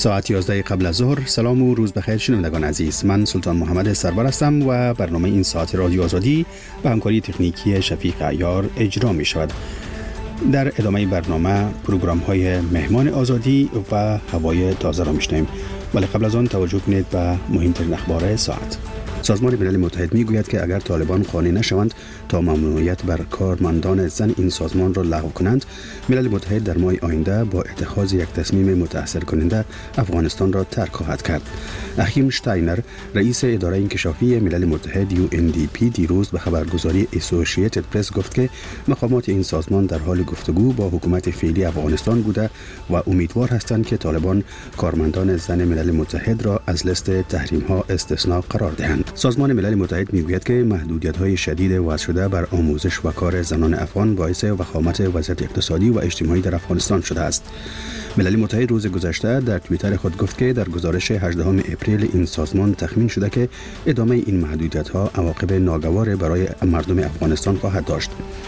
ساعت 11 قبل از ظهر. سلام و روز بخیر شنوندگان عزیز. من سلطان محمد سرور هستم و برنامه این ساعت رادیو آزادی به همکاری تکنیکی شفیق عیار اجرا می شود. در ادامه برنامه پروگرام های مهمان آزادی و هوای تازه را میشنویم، ولی قبل از آن توجه کنید به مهمترین اخبار ساعت. سازمان ملل متحد میگوید که اگر طالبان قانع نشوند تا ممنوعیت بر کارمندان زن این سازمان را لغو کنند، ملل متحد در ماه آینده با اتخاذ یک تصمیم متأثر کننده افغانستان را ترک خواهد کرد. اخیم شتاینر، رئیس اداره انکشافی ملل متحد UNDP، دیروز به خبرگزاری اسوسییتد پرس گفت که مقامات این سازمان در حال گفتگو با حکومت فعلی افغانستان بوده و امیدوار هستند که طالبان کارمندان زن ملل متحد را از لیست تحریم‌ها استثناء قرار دهند. سازمان ملل متحد میگوید که محدودیت‌های شدید وضع شده بر آموزش و کار زنان افغان باعث وخامت وضعیت اقتصادی و اجتماعی در افغانستان شده است. ملل متحد روز گذشته در توییتر خود گفت که در گزارش 18 اپریل این سازمان تخمین شده که ادامه این محدودیت‌ها عواقب ناگوار برای مردم افغانستان خواهد داشت.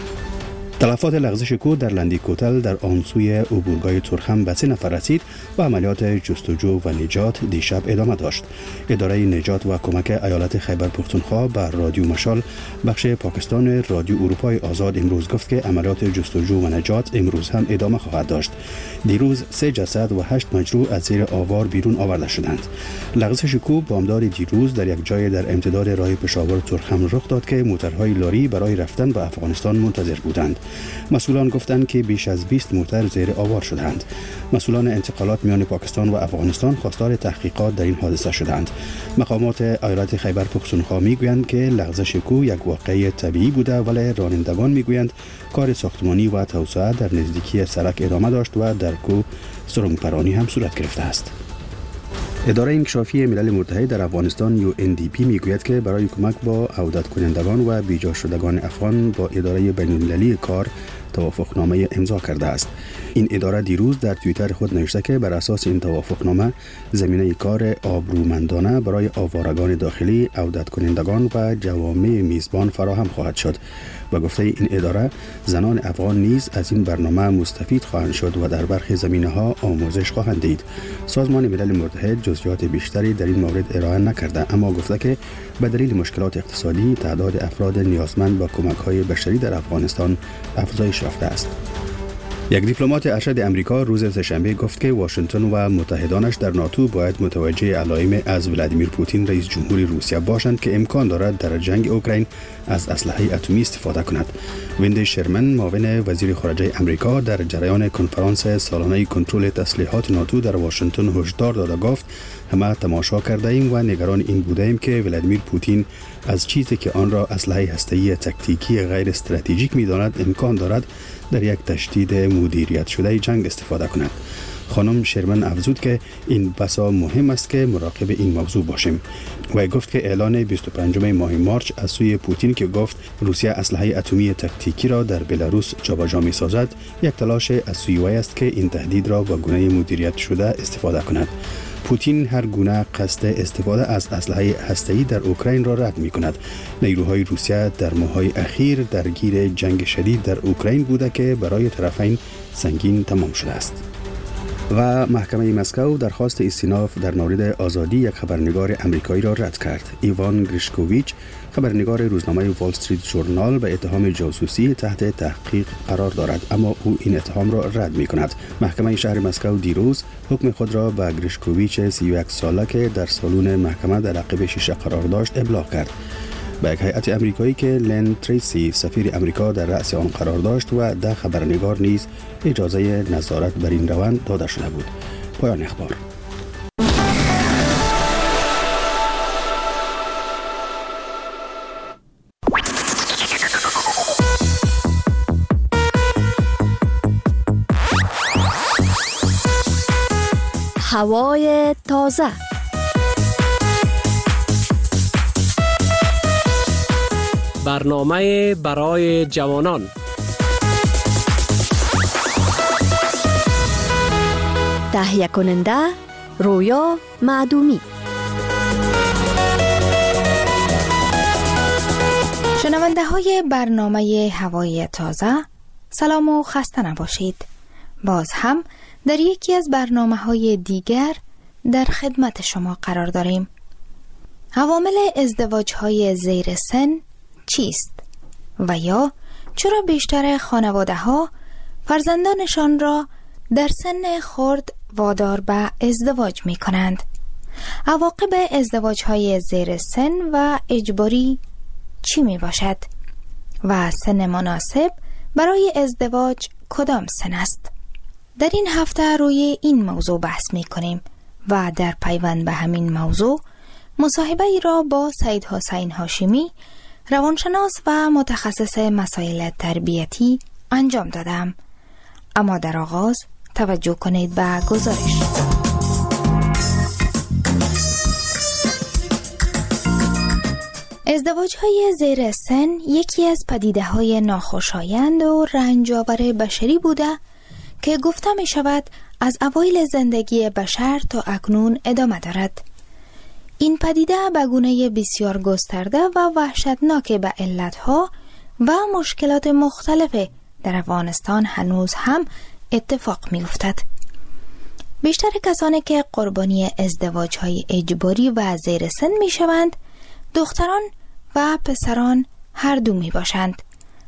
تلفات لغزش کود در لندی کوتل در آن سوی عبورگاه ترخم به 3 نفر رسید و عملیات جستجو و نجات دیشب ادامه داشت. اداره نجات و کمک ایالت خیبر پختونخوا به رادیو مشال بخش پاکستان رادیو اروپای آزاد امروز گفت که عملیات جستجو و نجات امروز هم ادامه خواهد داشت. دیروز 3 جسد و 8 مجروح از زیر آوار بیرون آورده شدند. لغزش کوه بامداد دیروز در یک جای در امتداد راه پشاور ترخم رخ داد که موترهای لاری برای رفتن به افغانستان منتظر بودند. مسئولان گفتند که بیش از 20 موتر زیر آوار شدند. مسئولان انتقالات میان پاکستان و افغانستان خواستار تحقیقات در این حادثه شدند. مقامات ایالت خیبر پختونخوا میگویند که لغزش کوه یک واقعه طبیعی بوده، ولی رانندگان میگویند کار ساختمانی و توسعه در نزدیکی سرک ادامه داشت و در کوه سرنگ پرانی هم صورت گرفته است. اداره انکشافی ملل متحد در افغانستان UNDP میگوید که برای کمک با عودت کنندگان و بیجا شدگان افغان با اداره بین‌المللی کار توافقنامه امضا کرده است. این اداره دیروز در توییتر خود نوشته که بر اساس این توافقنامه زمینه کار آبرومندانه برای آوارگان داخلی، عودت کنندگان و جوامع میزبان فراهم خواهد شد. و گفته این اداره زنان افغان نیز از این برنامه مستفید خواهند شد و در برخی زمینه‌ها آموزش خواهند دید. سازمان ملل متحد جزئیات بیشتری در این مورد ارائه نکرده، اما گفته که به دلیل مشکلات اقتصادی تعداد افراد نیازمند به کمک‌های بشری در افغانستان افزایش یافته است. یک دیپلمات ارشد امریکا روز سه‌شنبه گفت که واشنگتن و متحدانش در ناتو باید متوجه علائم از ولادیمیر پوتین رئیس جمهور روسیه باشند که امکان دارد در جنگ اوکراین از اسلحه اتمی استفاده کند. ویندی شرمن، معاون وزیر خارجه امریکا، در جریان کنفرانس سالانه کنترل تسلیحات ناتو در واشنگتن هشدار داده گفت همه تماشا کرده ایم و نگران این بوده ایم که ولادیمیر پوتین از چیزی که آن را اسلحه هسته‌ای تاکتیکی غیر استراتژیک می‌داند امکان دارد در یک تشدید مدیریت شده جنگ استفاده کند. خانم شرمن افزود که این بسا مهم است که مراقب این موضوع باشیم و گفت که اعلان 25 ماه مارچ از سوی پوتین که گفت روسیه اسلحه اتمی تاکتیکی را در بلاروس جابجا می‌سازد یک تلاش از سوی وی است که این تهدید را با گونه مدیریت شده استفاده کند. پوتین هر گونه قصد استفاده از اسلحه هسته‌ای در اوکراین را رد می‌کند. نیروهای روسیه در ماه‌های اخیر درگیر جنگ شدید در اوکراین بوده که برای طرفین سنگین تمام شده است. و محکمه مسکو درخواست استئناف در مورد آزادی یک خبرنگار آمریکایی را رد کرد. ایوان گریشکوویچ، خبرنگار روزنامه وال استریت ژورنال، به اتهام جاسوسی تحت تحقیق قرار دارد، اما او این اتهام را رد می کند. محکمه شهر مسکو دیروز حکم خود را به گریشکوویچ 31 ساله که در سالن محکمه در عقب شیشه قرار داشت ابلاغ کرد. به یک هیئت آمریکایی که لن تریسی سفیر آمریکا در رأس آن قرار داشت و ده خبرنگار نیز اجازه نظارت بر این روند داده شده بود. پایان اخبار. هوای تازه. برنامه برای جوانان. تهیه کننده رویا معدومی. شنونده های برنامه هوای تازه، سلام و خسته نباشید. باز هم در یکی از برنامه های دیگر در خدمت شما قرار داریم. عوامل ازدواج‌های زیر سن چیست؟ و یا چرا بیشتر خانواده‌ها فرزندانشان را در سن خرد وادار به ازدواج می کنند؟ عواقب ازدواج‌های زیر سن و اجباری چی می باشد؟ و سن مناسب برای ازدواج کدام سن است؟ در این هفته روی این موضوع بحث می کنیم و در پیوند به همین موضوع مصاحبه ای را با سید حسین هاشمی، روانشناس و متخصص مسائل تربیتی انجام دادم. اما در آغاز توجه کنید به گزارش. ازدواج‌های زیر سن یکی از پدیده‌های ناخوشایند و رنج‌آور بشری بوده که گفته می شود از اوایل زندگی بشر تا اکنون ادامه دارد. این پدیده به گونه بسیار گسترده و وحشتناک به علتها و مشکلات مختلف در افغانستان هنوز هم اتفاق می افتد. بیشتر کسانی که قربانی ازدواج‌های اجباری و زیر سن می شوند دختران و پسران هر دو می باشند،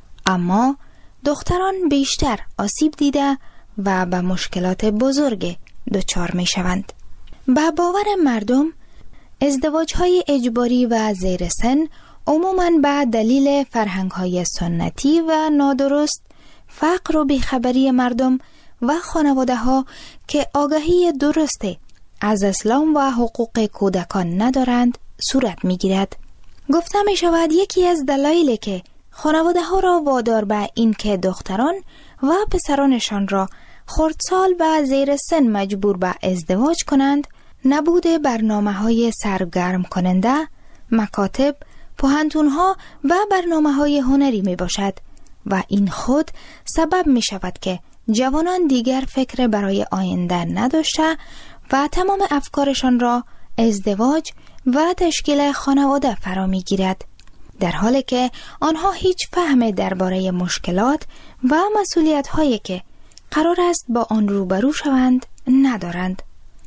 اما دختران بیشتر آسیب دیده و به مشکلات بزرگ دچار می شوند. به باور مردم ازدواج‌های اجباری و زیر سن عموماً به دلیل فرهنگ‌های سنتی و نادرست، فقر و بیخبری مردم و خانواده‌ها که آگاهی درست از اسلام و حقوق کودکان ندارند صورت می‌گیرد. گفته می‌شود یکی از دلایلی که خانواده‌ها را وادار به این که دختران و پسرانشان را خردسال و زیر سن مجبور به ازدواج کنند، نبود برنامه‌های سرگرم کننده، مکاتب، پوهنتون‌ها و برنامه‌های هنری میباشد و این خود سبب می‌شود که جوانان دیگر فکر برای آینده نداشته و تمام افکارشان را ازدواج و تشکیل خانواده فرا می‌گیرد، در حالی که آنها هیچ فهم درباره مشکلات و مسئولیت‌هایی که قرار است با آن روبرو شوند ندارند.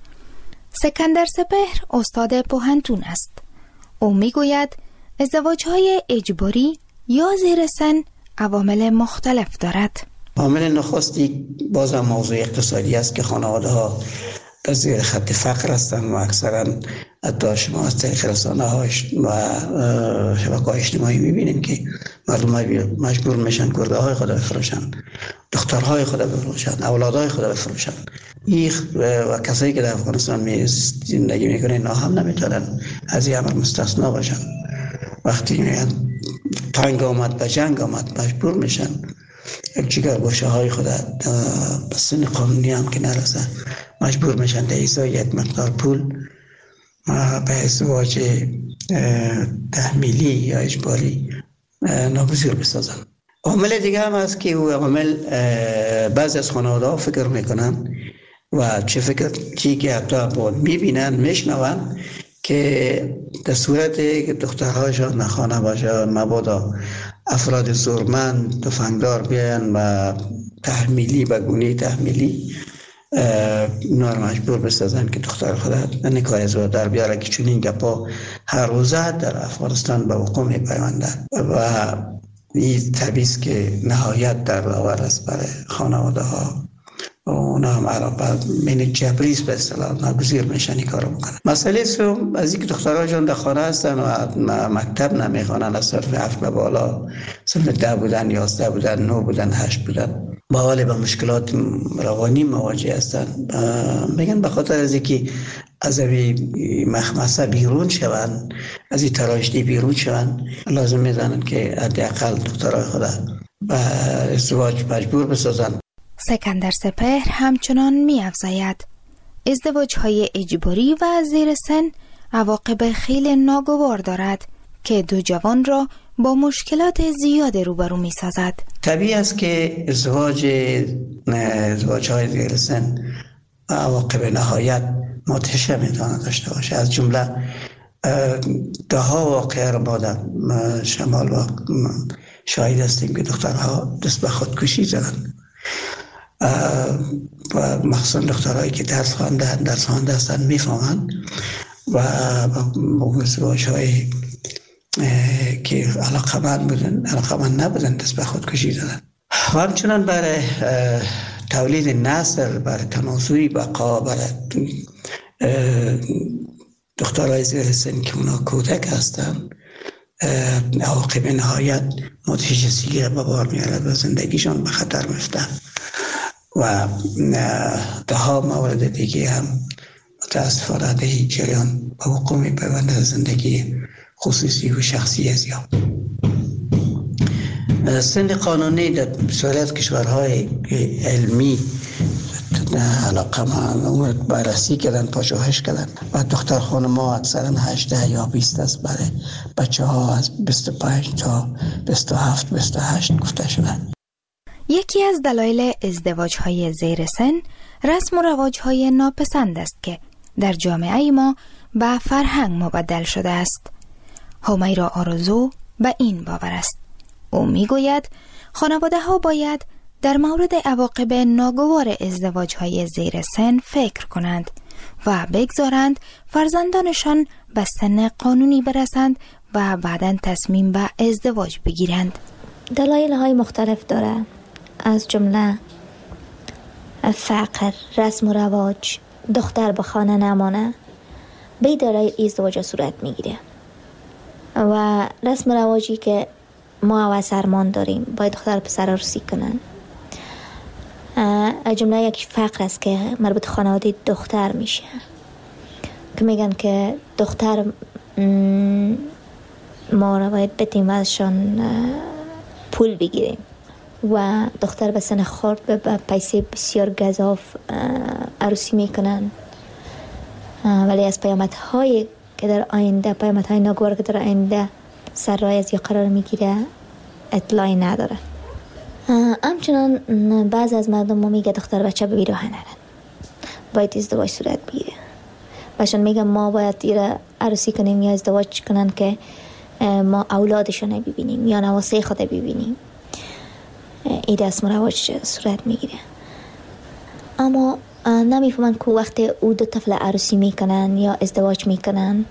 سکندر سپهر استاد پوهنتون است. او میگوید ازدواج‌های اجباری یا زیر سن عوامل مختلف دارد. عامل نخستی باز هم موضوع اقتصادی است که خانواده‌ها در زیر خط فقر هستند و اکثرا حتی شما از طریق رسانه‌ها و شبکه‌های اجتماعی می‌بینید که مردم مجبور میشن گرده‌های خود بفروشن، دخترهای خود بفروشن، اولادهای خود بفروشن. و کسایی که در افغانستان زندگی میکنن اینا هم نمیتونن از این امر مستثنا باشن. وقتی میگن تنگ آمد به جنگ آمد مجبور میشن یک جگر گوشه های خود به سن قانونی هم که نرسن مجبور میشن در ازای یک مقدار پول به ازدواج تحمیلی یا اجباری ناگزیر بسازن. عامل دیگه هم هست که او عامل بعضی از خانواده ها فکر میکنن و چی که حتی بود میبینن میشنون که در صورت که دخترهایشان نخانه باشه مبادا افراد زورمند تفنگدار بیان و تحمیلی به گونه تحمیلی اینا رو مجبور بسازن که دختر خود نکاح ازدواج در بیاره که چون این گپا هر روزه در افغانستان به وقوع میپیوندن و این طبیعیست که نهایت در آور است برای خانواده ها و اونا هم علاقه من جبریست به اصطلاح ناگزیر میشن این کارو بکنن. مسئله سوم از اینکه دخترها جان در خانه هستن و مکتب نمیخوانن، از صرف 7 به بالا صرف 10 بودن 11 بودن 9 بودن 8 بودن با حال به مشکلات روانی مواجه هستن. میگن به خاطر از اینکه از این مخمسه بیرون شون، از این تراژدی بیرون شون، لازم میدانن که حداقل دخترای خود به ازدواج مجبور بسازن. سکندر سپهر همچنان می‌افزاید ازدواج‌های اجباری و زیر سن عواقب خیلی ناگوار دارد که دو جوان را با مشکلات زیاد روبرو می‌سازد. طبیعی است که ازدواج‌های زیر سن عواقب نهایت مدهش میتواند داشته باشه. از جمله ده ها واقعه را ما در شمال شاهد هستیم که دخترها دست به خودکشی زدن و مخصوصا دخترهایی که درس خوانده هستن میفهمن و ازدواج‌های که علاقمند نبودن دست به خودکشی دادن. و همچنان برای تولید نسل، برای تناسلی بقا، برای دخترهای زیر سن که اونا کودک هستن، عواقب نهایت متجسیگی را به بار میارد و زندگیشان به خطر میفتن و ده ها مورد دیگه هم متاسفانه در این جریان به وقوع میپیوندد زندگی خصوصی و شخصی از یا سن قانونی در بسیاری کشورهای علمی علاقه من بررسی کردن، پژوهش کردن و دختر خانم‌ها اکثرا 18 یا 20 است، برای بچه ها از 25 تا 27 28 گفته شدن. یکی از دلایل ازدواج‌های زیر سن رسم و رواج‌های ناپسند است که در جامعه ما به فرهنگ مبدل شده است. همیرا آرزو به این باور است. او میگوید خانواده‌ها باید در مورد عواقب ناگوار ازدواج‌های زیر سن فکر کنند و بگذارند فرزندانشان به سن قانونی برسند و بعداً تصمیم به ازدواج بگیرند. دلایل‌های مختلف داره، از جمله فقر، رسم و رواج، دختر به خانه نمانه، به دلایل ازدواج صورت میگیره و رسم و رواجی که ما و سرمان داریم باید دختر پسر عروسی کنن. جمله یک فقر است که مربوط خانواده دختر میشه که میگن که دختر ما را باید بدیم و ازشان پول بگیریم و دختر به سن خورد به پیسه بسیار گزاف عروسی میکنن، ولی از پیامدهای که در آینده، پیامدهای ناگوار که در آینده سر راه از یا قرار میگیره اطلاعی نداره. همچنان بعض از مردم ما میگه دختر بچه به بیراه نرن، باید ازدواج صورت بگیره. باشون میگن ما باید ایره عروسی کنیم یا ازدواج کنن که ما اولادشون ببینیم یا نواسه خود ببینیم. این رسم و رواج صورت میگیره، اما نمیفهمن که وقتی او دو طفل عروسی میکنن یا ازدواج میکنن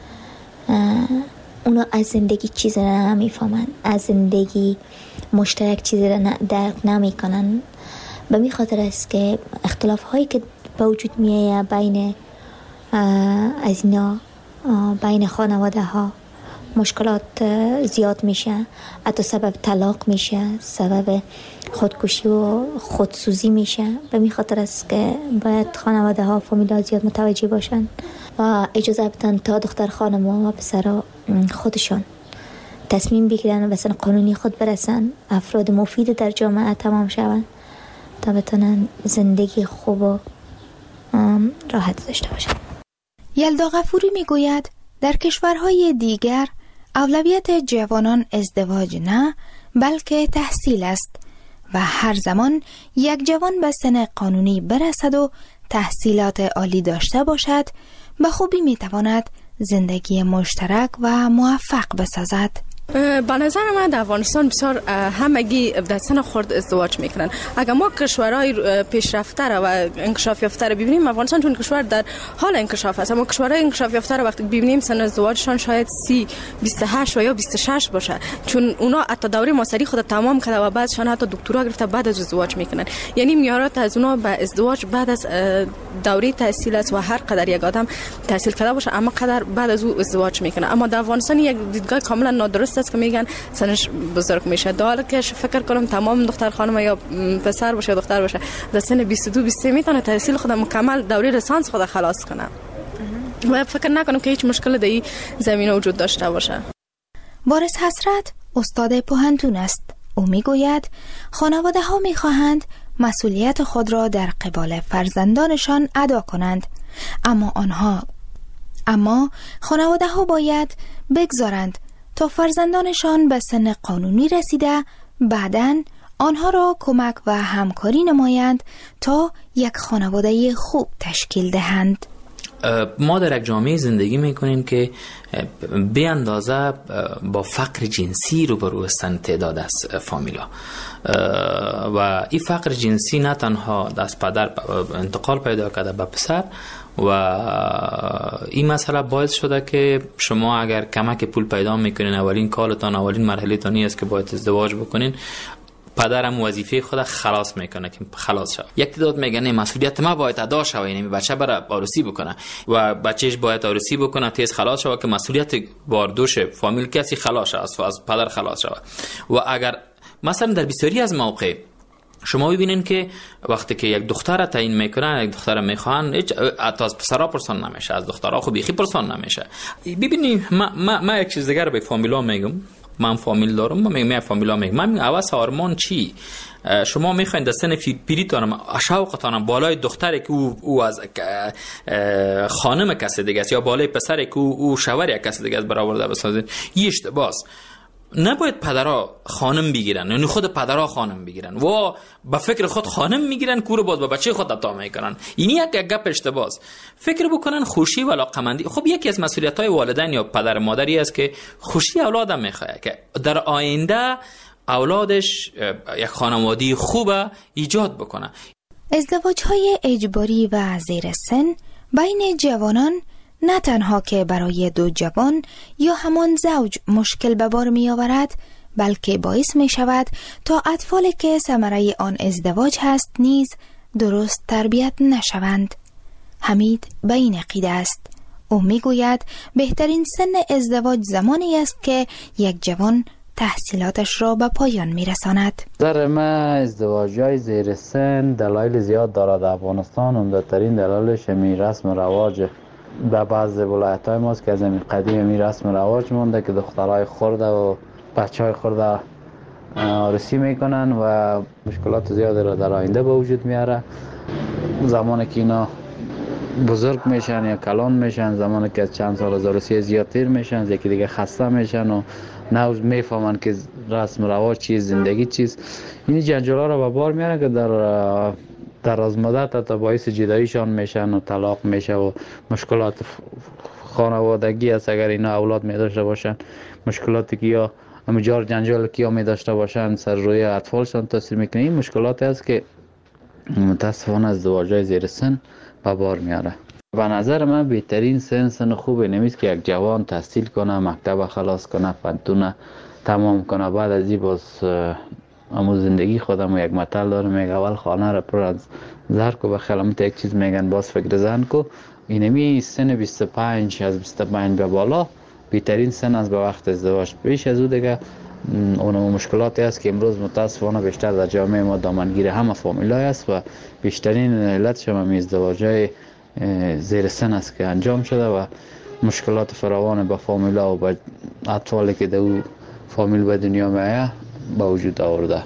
اونا از زندگی چیزی را نمیفهمن، از زندگی مشترک چیزی را درک نمیکنن. به می خاطر است که اختلاف هایی که به وجود میایه بین از اینا، بین خانواده ها مشکلات زیاد میشه، حتی سبب طلاق میشه، سبب خودکشی و خودسوزی میشه. به می خاطر است که باید خانواده ها فامیلا زیاد متوجه باشن و اجازه بدن تا دختر خانم و پسرها خودشون تصمیم بگیرن و به سن قانونی خود برسن، افراد مفید در جامعه تمام شون تا بتونن زندگی خوب و راحت داشته باشن. یلدا غفوری میگوید در کشورهای دیگر اولویت جوانان ازدواج نه بلکه تحصیل است و هر زمان یک جوان به سن قانونی برسد و تحصیلات عالی داشته باشد به خوبی میتواند زندگی مشترک و موفق بسازد. به نظر من در افغانستان بسیار همگی در سن خرد ازدواج میکنن. اگر ما کشورهای پیشرفته و انکشاف یافته رو ببینیم، افغانستان چون کشور در حال انکشاف است، اما کشورهای انکشاف یافته رو وقتی ببینیم سن ازدواجشان شاید 30 28 و یا 26 باشه، چون اونا حتی دوره ماستری خود تمام کرده و بعدشان حتی دکترا گرفته بعد از ازدواج میکنن. یعنی میارات از اونا به ازدواج بعد از دوره تحصیل است و هر قدر یک آدم تحصیل کرده باشه اما قدر بعد از او ازدواج میکنه. اما در افغانستان یک دیدگاه کاملا نادرست است که میگن سنش بزرگ میشه. در حالی که فکر کنم تمام دختر خانم یا پسر باشه یا دختر باشه در سن 22 23 میتونه تحصیل خود مکمل دوره لیسانس خود خلاص کنه و فکر نکنم که هیچ مشکل در این زمینه وجود داشته باشه. وارث حسرت استاد پوهنتون است. او میگوید خانواده ها میخواهند مسئولیت خود را در قبال فرزندانشان ادا کنند، اما خانواده ها باید بگذارند تا فرزندانشان به سن قانونی رسیده بعداً آنها را کمک و همکاری نمایند تا یک خانواده خوب تشکیل دهند. ما در یک جامعه زندگی میکنیم که به اندازه با فقر جنسی روبرو هستند تعداد از فامیلا و این فقر جنسی نه تنها از پدر انتقال پیدا کرده به پسر و این مسئله باعث شده که شما اگر کمک پول پیدا میکنین، اولین کارتان، اولین مرحله تانی است که باید ازدواج بکنین، پدرم وظیفه خود خلاص میکنه که خلاص شد. یک تعداد میگن مسئولیت ما باید ادا شود، یعنی بچه بره عروسی بکنه و بچهش باید عروسی بکنه تیز خلاص شود که مسئولیت باردوش فامیل کسی خلاص شود، از پدر خلاص شود. و اگر مثلا در بسیاری از موقع شما ببینین که وقتی که یک دختر تعیین میکنن، یک دختر میخوان، هیچ از پسرا پرسان نمیشه، از دخترها خو بیخی پرسان نمیشه. ببینید ما یک چیز دیگه رو به فامیلا میگم، من فامیل دارم، من فامیلا میگم، من اواس آرمان چی؟ شما میخواین در سن پیریتان شوقتان بالای دختری که او از خانم کسی دیگه است یا بالای پسری که او شوهر کسی دیگه است برآورده بسازید. این اشتباهه. نباید پدرها خانم بگیرن، یعنی خود پدرها خانم بگیرن و با فکر خود خانم میگیرن کور باز با بچه خود عطا میکنن. این یک گپ اشتباهه. فکر بکنن خوشی و علاقمندی. خب یکی از مسئولیت‌های والدین یا پدر مادری است که خوشی اولادم میخواد که در آینده اولادش یک خانواده خوب ایجاد بکنه. ازدواج‌های اجباری و زیر سن بین جوانان نه تنها که برای دو جوان یا همان زوج مشکل به بار می آورد، بلکه باعث می شود تا اطفالی که ثمره آن ازدواج هست نیز درست تربیت نشوند. حمید به این عقیده است. او می گوید بهترین سن ازدواج زمانی است که یک جوان تحصیلاتش را به پایان می رساند. در من ازدواج‌های زیر سن دلایل زیاد دارد. در افغانستان عمده‌ترین دلایلش می رسم و رواج در بعض ولایت‌های ماست که از این قدیم می رسم رواج مونده که دخترای خرده و بچهای خرده عروسی میکنن و مشکلات زیادی را در آینده به وجود میاره. زمانی که اینا بزرگ میشن یا کلان میشن، زمانی که از چند سال از عروسی زیادتر میشن، یکی دیگه خسته میشن و نوز میفهمن که رسم رواج چیز، زندگی چیز. این جنجالا را به بار میاره که در از مدت تا باعث جداییشان میشن و طلاق میشه و مشکلات خانوادگی است. اگر اینا اولاد می داشته باشن، مشکلاتی که یا مجار جنجال که می داشته باشن سر روی اطفالشان تاثیر میکنه. این مشکلات است که متاسفانه از ازدواج‌های زیر سن به بار میاره. به نظر من بهترین سن خوبه نمیست که یک جوان تحصیل کنه، مکتب خلاص کنه، پانتون تمام کنه، بعد از این باز اما زندگی خودم یک مطل داره میگه اول خانه را پر از زهر کو به خیالمت یک چیز میگن باز فکر زن کو. اینمی سن 25 از 25 به بالا بهترین سن از به وقت ازدواج. بیش از او دیگه اون مشکلاتی است که امروز متاسفانه بیشتر در جامعه ما دامنگیر همه فامیلای است و بیشترین علتش هم ازدواج‌های زیر سن است که انجام شده و مشکلات فراوان با فامیلا و با اطفالی که در او فامیل به دنیا میآید با وجود آورده.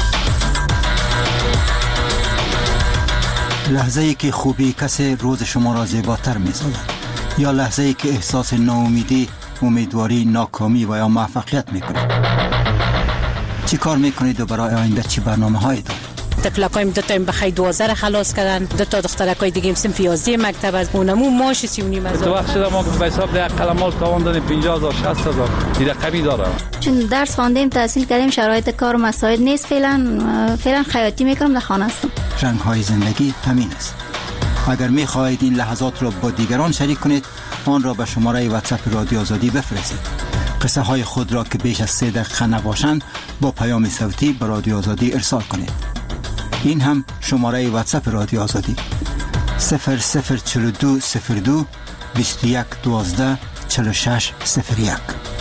لحظه ای که خوبی کسی روز شما را زیباتر می‌سازد یا لحظه ای که احساس ناامیدی، امیدواری، ناکامی و یا موفقیت می‌کنید. چی کار می‌کنید و برای آینده چی برنامه‌هایی دارید؟ تفلقایم دو تا بخای 12 خلاص کردن، دو تا دخترکای دیگه سن 11 مکتب از اونمو ماش 39 از. تو وقت شده ما به حساب یک قلمال تاوان دادیم 50000 60000 دیگه رقمی داره. چون درس خواندیم، تحصیل کردیم، شرایط کار و مسائل نیست، فعلا خیاطی میکنم، در خانه هستم. رنگ‌های زندگی همین است. اگر می‌خواهید این لحظات را با دیگران شریک کنید، آن را به شماره واتساپ رادیو آزادی بفرستید. قصه های خود را که بیش از 3 دقیقه نباشند با پیام صوتی به رادیو آزادی ارسال کنید. این هم شماره واتساپ رادیو آزادی 004202 21 12 46 01.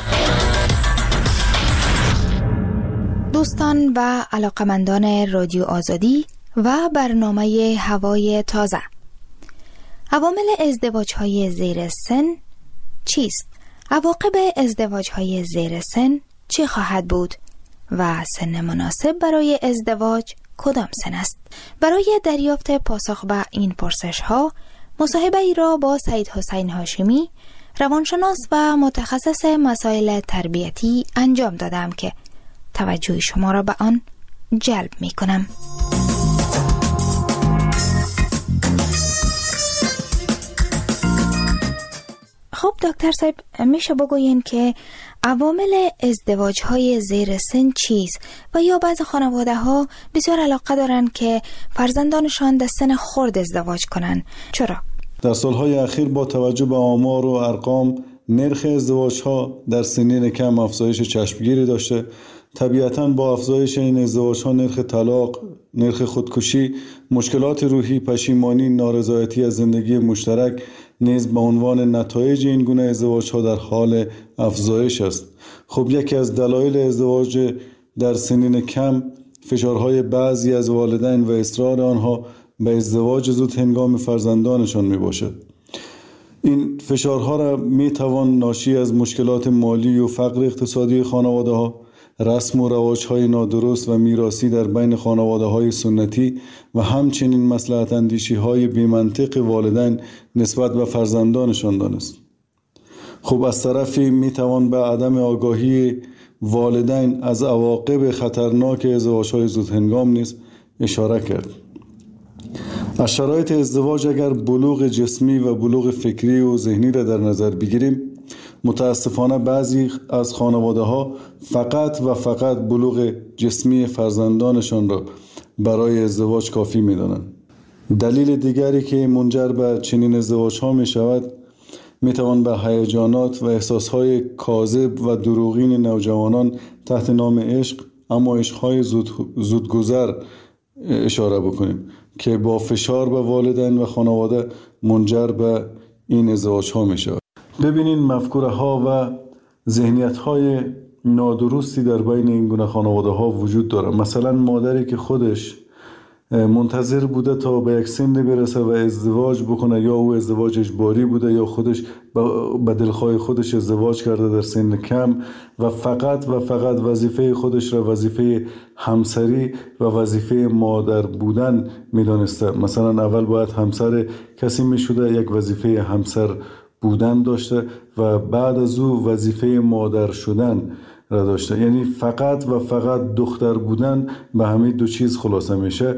دوستان و علاقمندان رادیو آزادی و برنامه هوای تازه، عوامل ازدواج‌های زیر سن چیست؟ عواقب ازدواج‌های زیر سن چه خواهد بود؟ و سن مناسب برای ازدواج کدام سن است؟ برای دریافت پاسخ به این پرسش‌ها مصاحبه ای را با سید حسین هاشمی، روانشناس و متخصص مسائل تربیتی انجام دادم که توجه شما را به آن جلب می کنم. دکتر صاحب میشه بگوین که عوامل ازدواج های زیر سن چیست و یا بعض خانواده ها بسیار علاقه دارن که فرزندانشان در سن خرد ازدواج کنن؟ چرا؟ در سالهای اخیر با توجه به آمار و ارقام نرخ ازدواج ها در سنین کم افزایش چشمگیری داشته. طبیعتاً با افزایش این ازدواج ها نرخ طلاق، نرخ خودکشی، مشکلات روحی، پشیمانی، نارضایتی از زندگی مشترک نیز به عنوان نتایج این گونه ازدواج ها در حال افزایش است. خب یکی از دلایل ازدواج در سنین کم فشارهای بعضی از والدین و اصرار آنها به ازدواج زود هنگام فرزندانشان می باشد. این فشارها را می توان ناشی از مشکلات مالی و فقر اقتصادی خانواده ها، رسم و رواج‌های نادرست و میراثی در بین خانواده‌های سنتی و همچنین مصلحت اندیشی‌های بی‌منطق والدین نسبت به فرزندانشان دانست. خب از طرفی میتوان به عدم آگاهی والدین از عواقب خطرناک ازدواج‌های زودهنگام نیز اشاره کرد. از شرایط ازدواج اگر بلوغ جسمی و بلوغ فکری و ذهنی را در نظر بگیریم، متاسفانه بعضی از خانواده‌ها فقط بلوغ جسمی فرزندانشان را برای ازدواج کافی می‌دانند. دلیل دیگری که منجر به چنین ازدواج‌ها می‌شود، می‌توان به هیجانات و احساس‌های کاذب و دروغین نوجوانان تحت نام عشق، اما عشق‌های زودگذر اشاره بکنیم که با فشار به والدین و خانواده منجر به این ازدواج‌ها می‌شود. ببینین مفکوره ها و ذهنیت های نادرستی در بین این گونه خانواده ها وجود داره. مثلا مادری که خودش منتظر بوده تا به یک سن برسه و ازدواج بکنه، یا او ازدواج اجباری بوده یا خودش به دلخواه خودش ازدواج کرده در سن کم و فقط وظیفه خودش را وظیفه همسری و وظیفه مادر بودن میدانسته. مثلا اول باید همسر کسی میشده، یک وظیفه همسر بودن داشته و بعد از او وظیفه مادر شدن را داشته. یعنی فقط دختر بودن به همین دو چیز خلاصه میشه.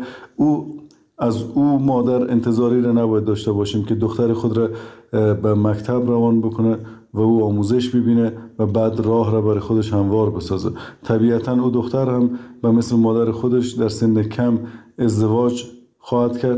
از او مادر انتظاری را نباید داشته باشیم که دختر خود را به مکتب روان بکنه و او آموزش ببینه و بعد راه را برای خودش هموار بسازه. طبیعتاً او دختر هم به مثل مادر خودش در سن کم ازدواج خواهد کرد،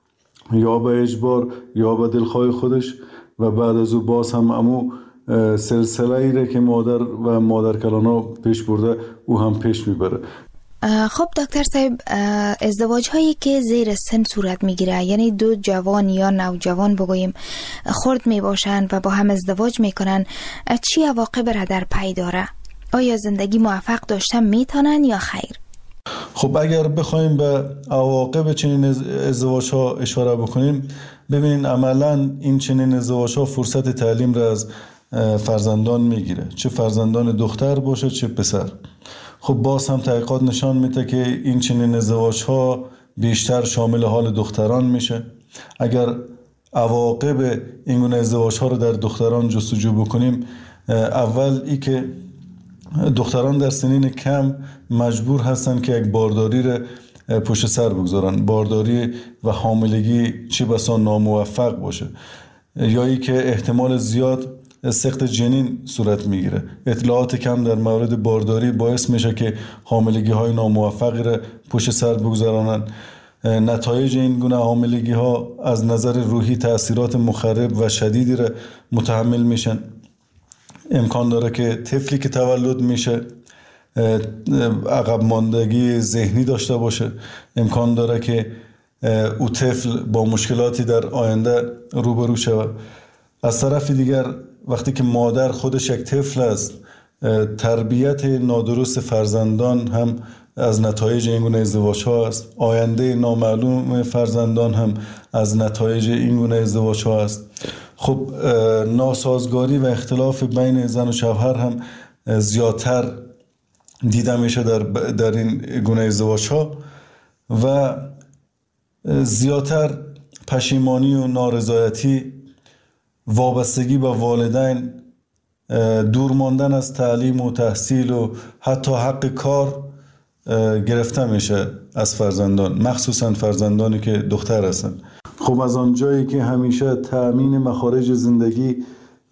یا به اجبار یا به دلخواه خودش، و بعد از او باز هم امو سلسله ای را که مادر و مادرکلانا پیش برده او هم پیش میبره. خب دکتر صاحب، ازدواج هایی که زیر سن صورت میگیره، یعنی دو جوان یا نوجوان بگوییم خرد میباشن و با هم ازدواج میکنن، چی عواقب را در پی داره؟ آیا زندگی موفق داشتن میتونن یا خیر؟ خب اگر بخوایم به عواقب چنین ازدواج ها اشاره بکنیم، ببینین عملا این چنین ازدواج ها فرصت تعلیم را از فرزندان میگیره، چه فرزندان دختر باشه چه پسر. خب باز هم تحقیقات نشان میده که این چنین ازدواج ها بیشتر شامل حال دختران میشه. اگر عواقب این گونه ازدواج ها رو در دختران جستجو بکنیم، اول ای که دختران در سنین کم مجبور هستن که یک بارداری را پشت سر بگذارن. بارداری و حاملگی چه بسا ناموفق باشه، یا ای که احتمال زیاد سقط جنین صورت میگیره. اطلاعات کم در مورد بارداری باعث میشه که حاملگی های ناموفقی را پشت سر بگذارن. نتایج این گونه حاملگی ها از نظر روحی تأثیرات مخرب و شدیدی را متحمل میشن. امکان داره که طفلی که تولد میشه عقب ماندگی ذهنی داشته باشه. امکان داره که او طفل با مشکلاتی در آینده روبرو شود. از طرف دیگر وقتی که مادر خودش یک طفل است، تربیت نادرست فرزندان هم از نتایج این گونه ازدواج ها است. آینده نامعلوم فرزندان هم از نتایج این گونه ازدواج ها است. خب ناسازگاری و اختلاف بین زن و شوهر هم زیادتر دیده میشه در این گونه ازدواج ها و زیادتر پشیمانی و نارضایتی، وابستگی به والدین، دور ماندن از تعلیم و تحصیل و حتی حق کار گرفته میشه از فرزندان، مخصوصا فرزندانی که دختر هستند. خب از آنجایی که همیشه تأمین مخارج زندگی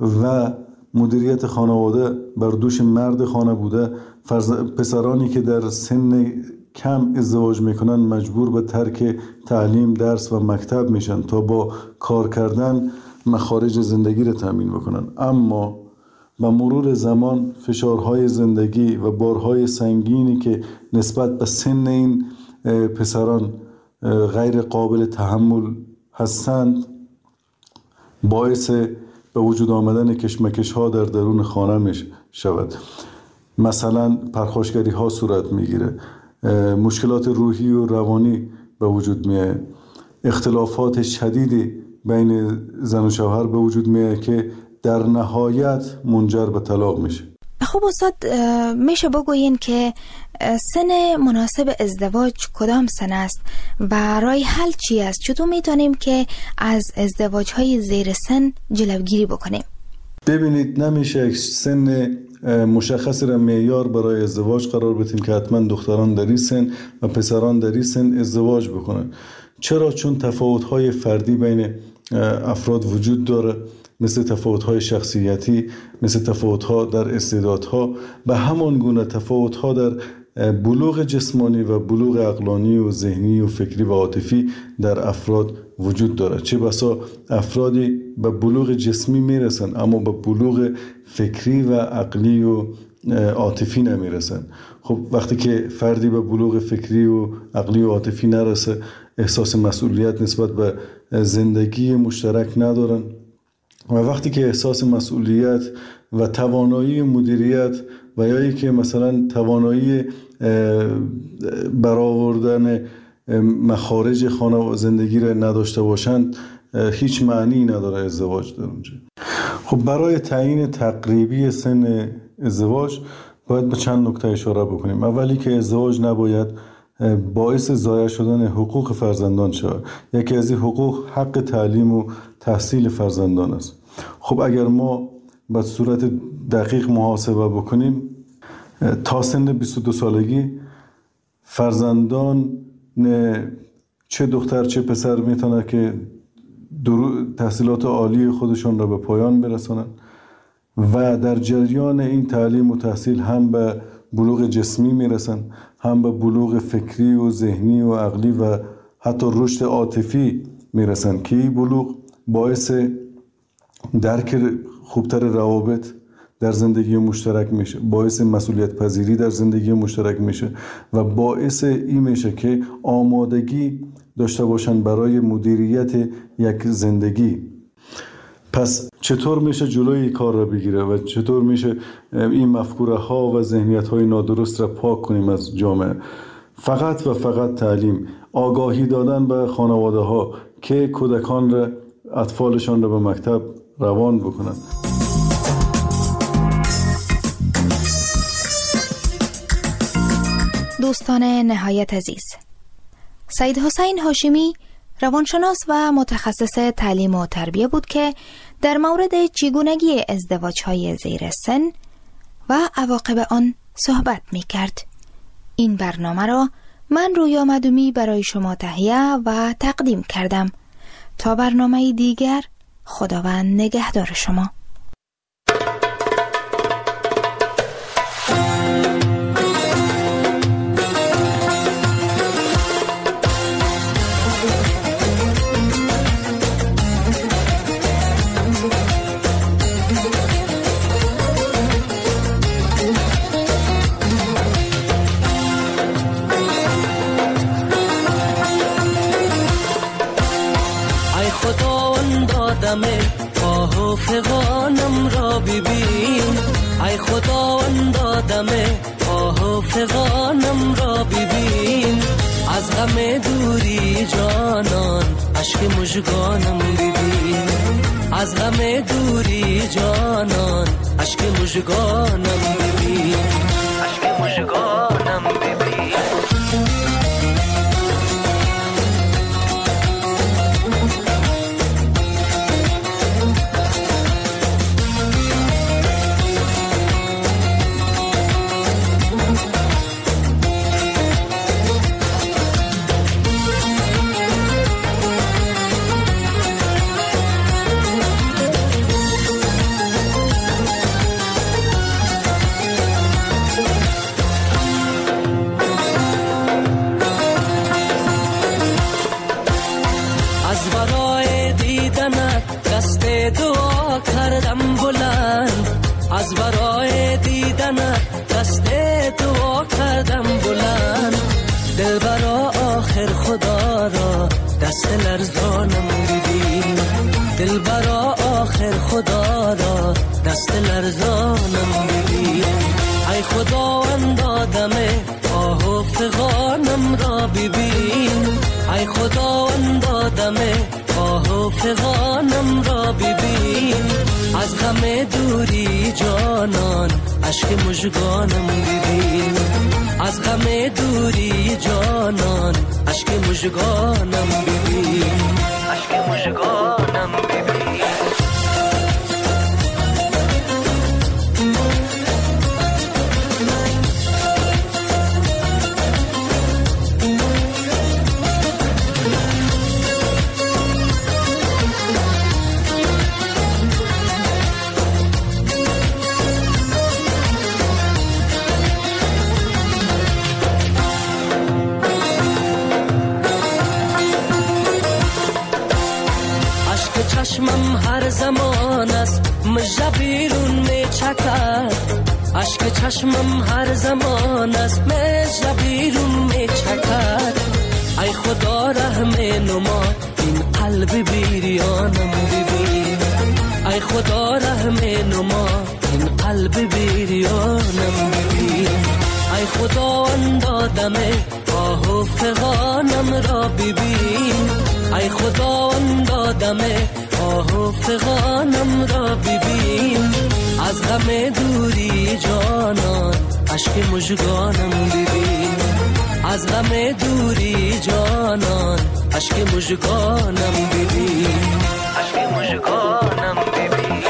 و مدیریت خانواده بر دوش مرد خانه بوده. پسرانی که در سن کم ازدواج میکنن مجبور به ترک تعلیم، درس و مکتب میشن تا با کار کردن مخارج زندگی رو تامین بکنن. اما با مرور زمان فشارهای زندگی و بارهای سنگینی که نسبت به سن این پسران غیر قابل تحمل هستند باعث به وجود آمدن کشمکش ها در درون خانه می شود. مثلا پرخاشگری ها صورت می گیره، مشکلات روحی و روانی به وجود می آید، اختلافات شدیدی بین زن و شوهر به وجود می آید که در نهایت منجر به طلاق میشه. خب استاد، میشه بگوین که سن مناسب ازدواج کدام سن است و راه حل چی است؟ چطور میتونیم که از ازدواج های زیر سن جلوگیری بکنیم؟ ببینید، نمیشه یک سن مشخص را معیار برای ازدواج قرار بدیم که حتما دختران در این سن و پسران در این سن ازدواج بکنن. چرا؟ چون تفاوت‌های فردی بین افراد وجود داره، مثل تفاوت‌های شخصیتی، مثل تفاوت‌ها در استعدادها، به همان گونه تفاوت‌ها در بلوغ جسمانی و بلوغ عقلانی و ذهنی و فکری و عاطفی در افراد وجود داره. چه بسا افرادی به بلوغ جسمی میرسن اما به بلوغ فکری و عقلی و عاطفی نمیرسن. خب وقتی که فردی به بلوغ فکری و عقلی و عاطفی نرسه، احساس مسئولیت نسبت به زندگی مشترک ندارن و وقتی که احساس مسئولیت و توانایی مدیریت و یا ای که مثلا توانایی برآوردن مخارج خانه و زندگی را نداشته باشند، هیچ معنی نداره ازدواج در اونجا. خب برای تعیین تقریبی سن ازدواج باید به چند نکته اشاره بکنیم. اولی که ازدواج نباید باعث ضایع شدن حقوق فرزندان شود. یکی از این حقوق حق تعلیم و تحصیل فرزندان است. خب اگر ما به صورت دقیق محاسبه بکنیم، تا سن 22 سالگی فرزندان چه دختر چه پسر میتونه که تحصیلات عالی خودشون را به پایان برسانن و در جریان این تعلیم و تحصیل هم به بلوغ جسمی میرسن، هم به بلوغ فکری و ذهنی و عقلی و حتی رشد عاطفی میرسن که این بلوغ باعث درک خوبتر روابط در زندگی مشترک میشه، باعث مسئولیت پذیری در زندگی مشترک میشه و باعث این میشه که آمادگی داشته باشن برای مدیریت یک زندگی. پس چطور میشه جلوی کار را بگیره و چطور میشه این مفکوره ها و ذهنیت های نادرست را پاک کنیم از جامعه؟ فقط و فقط تعلیم، آگاهی دادن به خانواده ها که کودکان را، اطفالشان را به مکتب روان بکنن. دوستان نهایت عزیز، سید حسین هاشمی روانشناس و متخصص تعلیم و تربیه بود که در مورد چگونگی ازدواج‌های زیر سن و عواقب آن صحبت می‌کرد. این برنامه را من رویا مدومی برای شما تهیه و تقدیم کردم. تا برنامه دیگر، خداوند نگهدار شما. آه و فغانم را ببین، ای خداوند دادم آه و فغانم را ببین، از غم دوری جانان اشک مژگانم ببین، از غم دوری جانان اشک مژگانم ببین، اشک مژگانم ببین. آخر خدا را دست لرزانم ببین، دلبرا آخر خدا را دست لرزانم ببین. ای خداوند آدم آه و فغانم را ببین، ای خداوند آدم آه و فغانم را ببین. از غم دوری جانان اشک مژگانم ببین، از غم دوری جانان اشک مژگانم ببین، اشک مژگانم ببین. چشمم هر زمان است مژه بیرون می چکد، اشک چشمم هر زمان است مژه بیرون می چکد. ای خدا رحم نما این قلب بیریانم ببین، ای خدا رحم نما این قلب بیریانم ببین. ای خداوند آدم آه و فغانم را ببین، ای خداوند آدم آه و فغانم را ببین. از غم دوری جانان اشک مژگانم ببین، از غم دوری جانان اشک مژگانم ببین، اشک مژگانم ببین.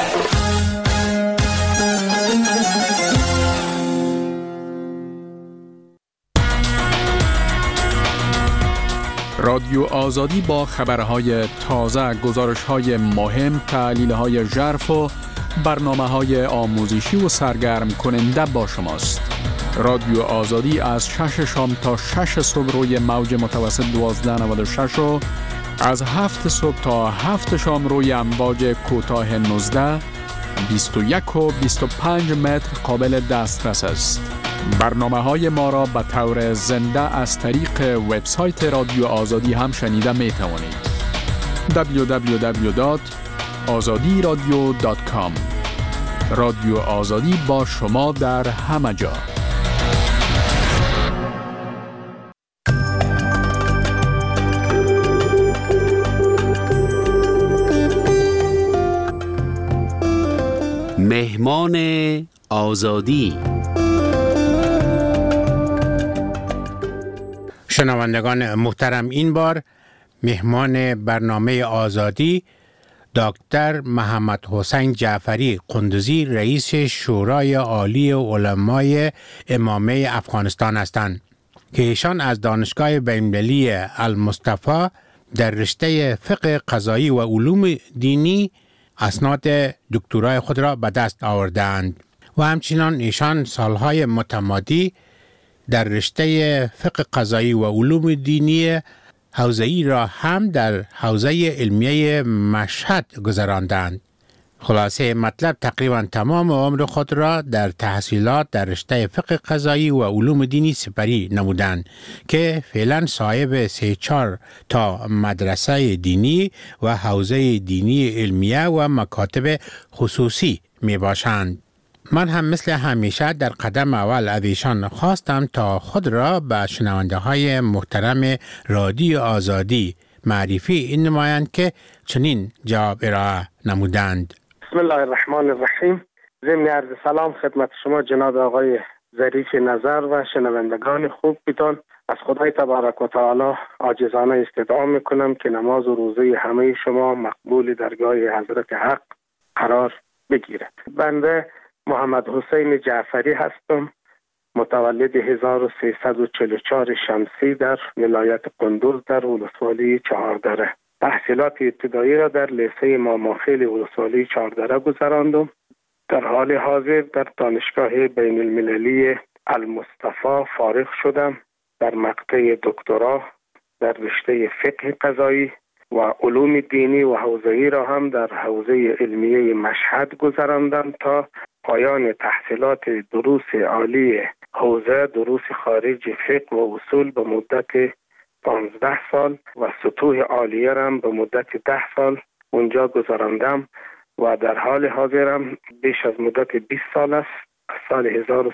رادیو آزادی با خبرهای تازه، گزارش‌های مهم، تحلیل‌های ژرف و برنامه‌های آموزشی و سرگرم کننده با شماست. رادیو آزادی از 6 شام تا 6 صبح روی موج متوسط 1296 و از 7 صبح تا 7 شام روی امواج کوتاه 19 21 و 25 متر قابل دسترس است. برنامه‌های ما را به طور زنده از طریق وبسایت رادیو آزادی هم شنیده می توانید. www.azadiradio.com. رادیو آزادی با شما در همه جا. مهمان آزادی. شنوندگان محترم، این بار مهمان برنامه آزادی دکتر محمد حسین جعفری قندوزی، رئیس شورای عالی علمای امامه افغانستان هستند که ایشان از دانشگاه بین‌المللی المصطفی در رشته فقه قضایی و علوم دینی اسناد دکترای خود را به دست آوردند و همچنین ایشان سالهای متمادی در رشته فقه قضایی و علوم دینی حوزه‌ای را هم در حوزه علمیه مشهد گذراندند. خلاصه مطلب تقریبا تمام عمر خود را در تحصیلات در رشته فقه قضایی و علوم دینی سپری نمودند که فعلا صاحب 3-4 تا مدرسه دینی و حوزه دینی علمیه و مکاتب خصوصی می باشند. من هم مثل همیشه در قدم اول از ایشان خواستم تا خود را به شنونده های محترم رادیو آزادی معرفی این نمایند که چنین جواب ارائه نمودند. بسم الله الرحمن الرحیم. ضمن عرض سلام خدمت شما جناب آقای ظریف نظر و شنوندگان خوب بیتان، از خدای تبارک و تعالی عاجزانه استدعا میکنم که نماز و روزه همه شما مقبول درگاه حضرت حق قرار بگیرد. بنده محمد حسین جعفری هستم، متولد 1344 شمسی در ولایت قندوز در ولسوالی چهاردره. تحصیلات ابتدایی را در لیسه ماماخیل ولسوالی چهاردره گذراندم. در حال حاضر در دانشگاه بین المللی المصطفی فارغ شدم. در مقطع دکترا در رشته فقه قضایی و علوم دینی و حوزه‌ای را هم در حوزه علمیه مشهد گذراندم تا پایان تحصیلات دروس عالی حوزه دروس خارج فقه و اصول به مدت 15 سال و سطوح عالیه را به مدت 10 سال اونجا گذراندم و در حال حاضرم بیش از مدت 20 سال است. از سال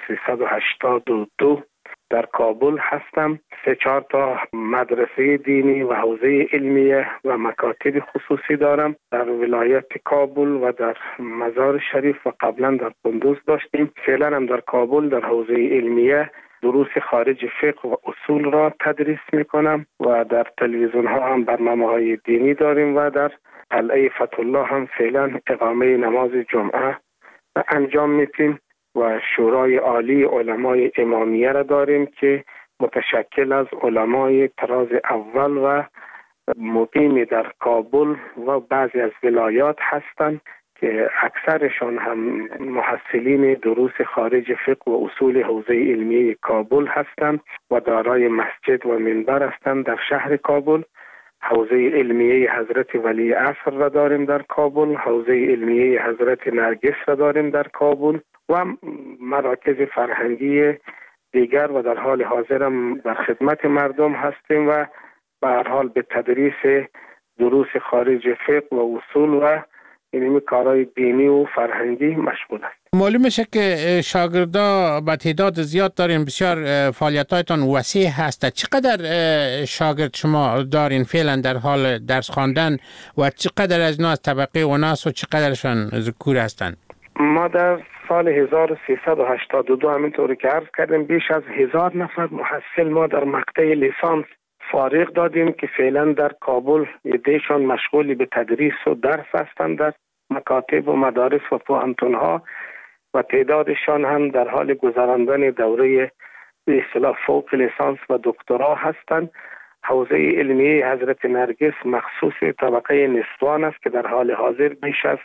1382 در کابل هستم. 3-4 تا مدرسه دینی و حوزه علمیه و مکاتب خصوصی دارم در ولایت کابل و در مزار شریف و قبلا در قندوز داشتیم. فعلا هم در کابل در حوزه علمیه دروس خارج فقه و اصول را تدریس میکنم و در تلویزیون ها هم برنامه‌های دینی داریم و در قلعه فتح الله هم فعلا اقامه نماز جمعه انجام میدیم و شورای عالی علمای امامیه را داریم که متشکل از علمای طراز اول و مقیم در کابل و بعضی از ولایات هستند که اکثرشان هم محصلین دروس خارج فقه و اصول حوزه علمیه کابل هستند و دارای مسجد و منبر هستند در شهر کابل. حوزه علمیه حضرت ولی عصر را داریم در کابل، حوزه علمیه حضرت نرگس را داریم در کابل و مراکز فرهنگی دیگر و در حال حاضرم در خدمت مردم هستیم و به هر حال به تدریس دروس خارج فقه و اصول و این کارهای دینی و فرهنگی مشغول است. معلوم میشه که شاگردا به تعداد زیاد دارین، بسیار فعالیتاتون وسیع هست. چقدر شاگرد شما دارین فعلا در حال درس خواندن و چقدر از اینا از طبقه اوناس و چقدرشان ذکور هستند؟ ما در سال 1382 همینطوری که عرض کردیم بیش از 1000 نفر محصل ما در مقطع لیسانس فارغ دادیم که فعلا در کابل یدهشان مشغولی به تدریس و درس هستند در مکاتب و مدارس و پوهنتون‌ها و تعدادشان هم در حال گذراندن دوره به اصطلاح فوق لیسانس و دکترا هستند. حوزه علمیه حضرت نرگس مخصوص طبقه نسوان است که در حال حاضر بیش از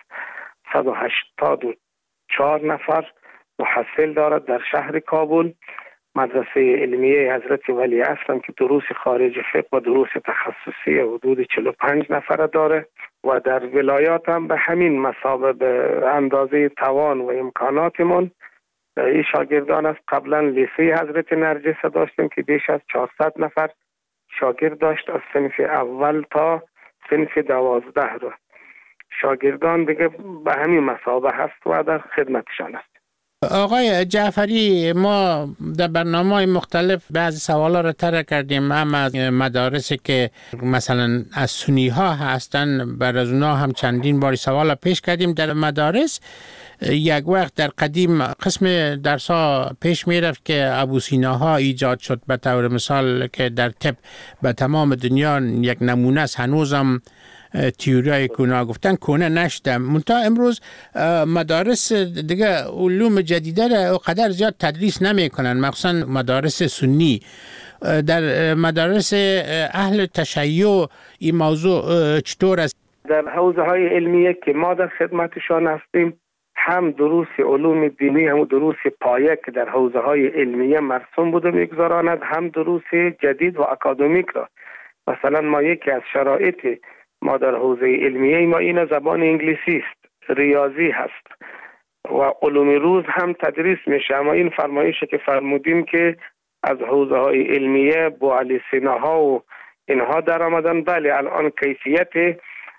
184 نفر محصل دارد در شهر کابل. مدرسه علمیه حضرت ولی عصر که دروس خارج فقه و دروس تخصصی حدود 45 نفر داره و در ولایات هم به همین مثابه به اندازه توان و امکاناتمون این شاگردان است. قبلا لیسه حضرت نرگس داشتیم که بیش از 400 نفر شاگرد داشت از صنف اول تا صنف 12 رو. شاگردان دیگه به همین مثابه هست و در خدمتشان است. آقای جعفری، ما در برنامه‌های مختلف بعضی سوالا را طرح کردیم، هم از مدارسی که مثلا از سنی ها هستن، بر از اونا هم چندین باری سوالا پیش کردیم. در مدارس یک وقت در قدیم قسم درس‌ها پیش می‌رفت که ابوسیناها ایجاد شد، به طور مثال که در طب به تمام دنیا یک نمونه است، هنوزم تیوریای کونا گفتن کنه نشدم. منتها امروز مدارس دیگه علوم جدیده را قدر زیاد تدریس نمی کنن، مخصوصا مدارس سنی. در مدارس اهل تشیع این موضوع چطور است؟ در حوزه های علمیه که ما در خدمتشان هستیم، هم دروس علوم دینی هم دروس پایه که در حوزه های علمیه مرسوم بوده میگذراند، هم دروس جدید و اکادمیک را. مثلا ما یکی از شرایط ما در حوزه علمیه ما این زبان انگلیسی است، ریاضی هست و علوم روز هم تدریس میشه. اما این فرمایشه که فرمودیم که از حوزه های علمیه با علی سیناها و اینها در آمدن، بله الان کیفیت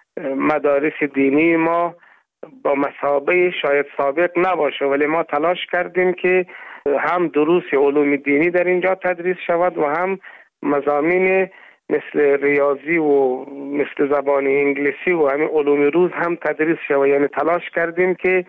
مدارس دینی ما با مثابه شاید سابق نباشه، ولی ما تلاش کردیم که هم دروس علوم دینی در اینجا تدریس شود و هم مضامین مثل ریاضی و مثل زبان انگلیسی و همین علوم روز هم تدریس شود. یعنی تلاش کردیم که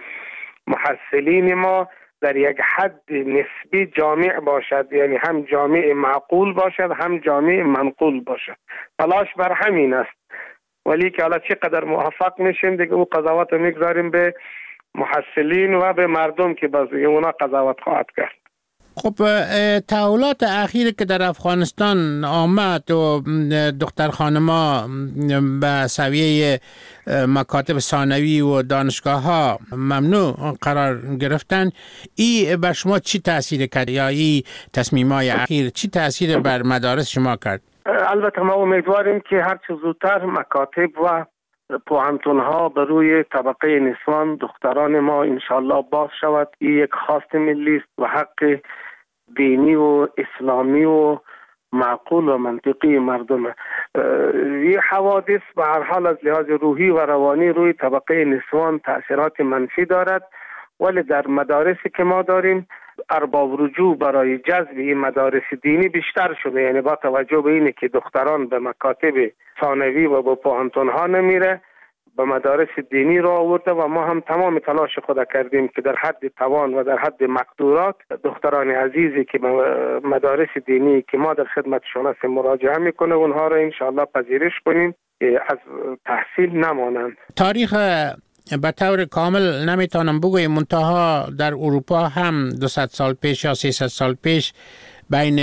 محصلین ما در یک حد نسبی جامع باشد، یعنی هم جامع معقول باشد هم جامع منقول باشد. تلاش بر همین است، ولی که حالا چقدر موفق میشیم دیگه او قضاوت رو میگذاریم به محصلین و به مردم که باز اونا قضاوت خواهد کرد. خب تحولات اخیری که در افغانستان آمد و دختر خانما به سویه مکاتب ثانوی و دانشگاه ها ممنوع قرار گرفتن، این بر شما چی تأثیر کرد یا این تصمیمات اخیر چی تأثیر بر مدارس شما کرد؟ البته ما امیدواریم که هر چه زودتر مکاتب و پوهنتون ها به روی طبقه نسوان دختران ما انشالله باز شود. این یک خواست ملی است و حق دینی و اسلامی و معقول و منطقی مردمه. این حوادث به هر حال از لحاظ روحی و روانی روی طبقه نسوان تأثیرات منفی دارد، ولی در مدارسی که ما داریم ارباب رجوع برای جذب این مدارس دینی بیشتر شده، یعنی با توجه به اینه که دختران به مکاتب ثانوی و به پوهنتون ها نمیره، به مدارس دینی را آورده و ما هم تمام تلاش خود کردیم که در حد توان و در حد مقدورات دختران عزیزی که به مدارس دینی که ما در خدمتشون هستیم مراجعه میکنه اونها را انشاءالله پذیرش کنیم که از تحصیل نمانند. تاریخ به طور کامل نمیتونم بگویم، منتها در اروپا هم 200 سال پیش یا 300 سال پیش بین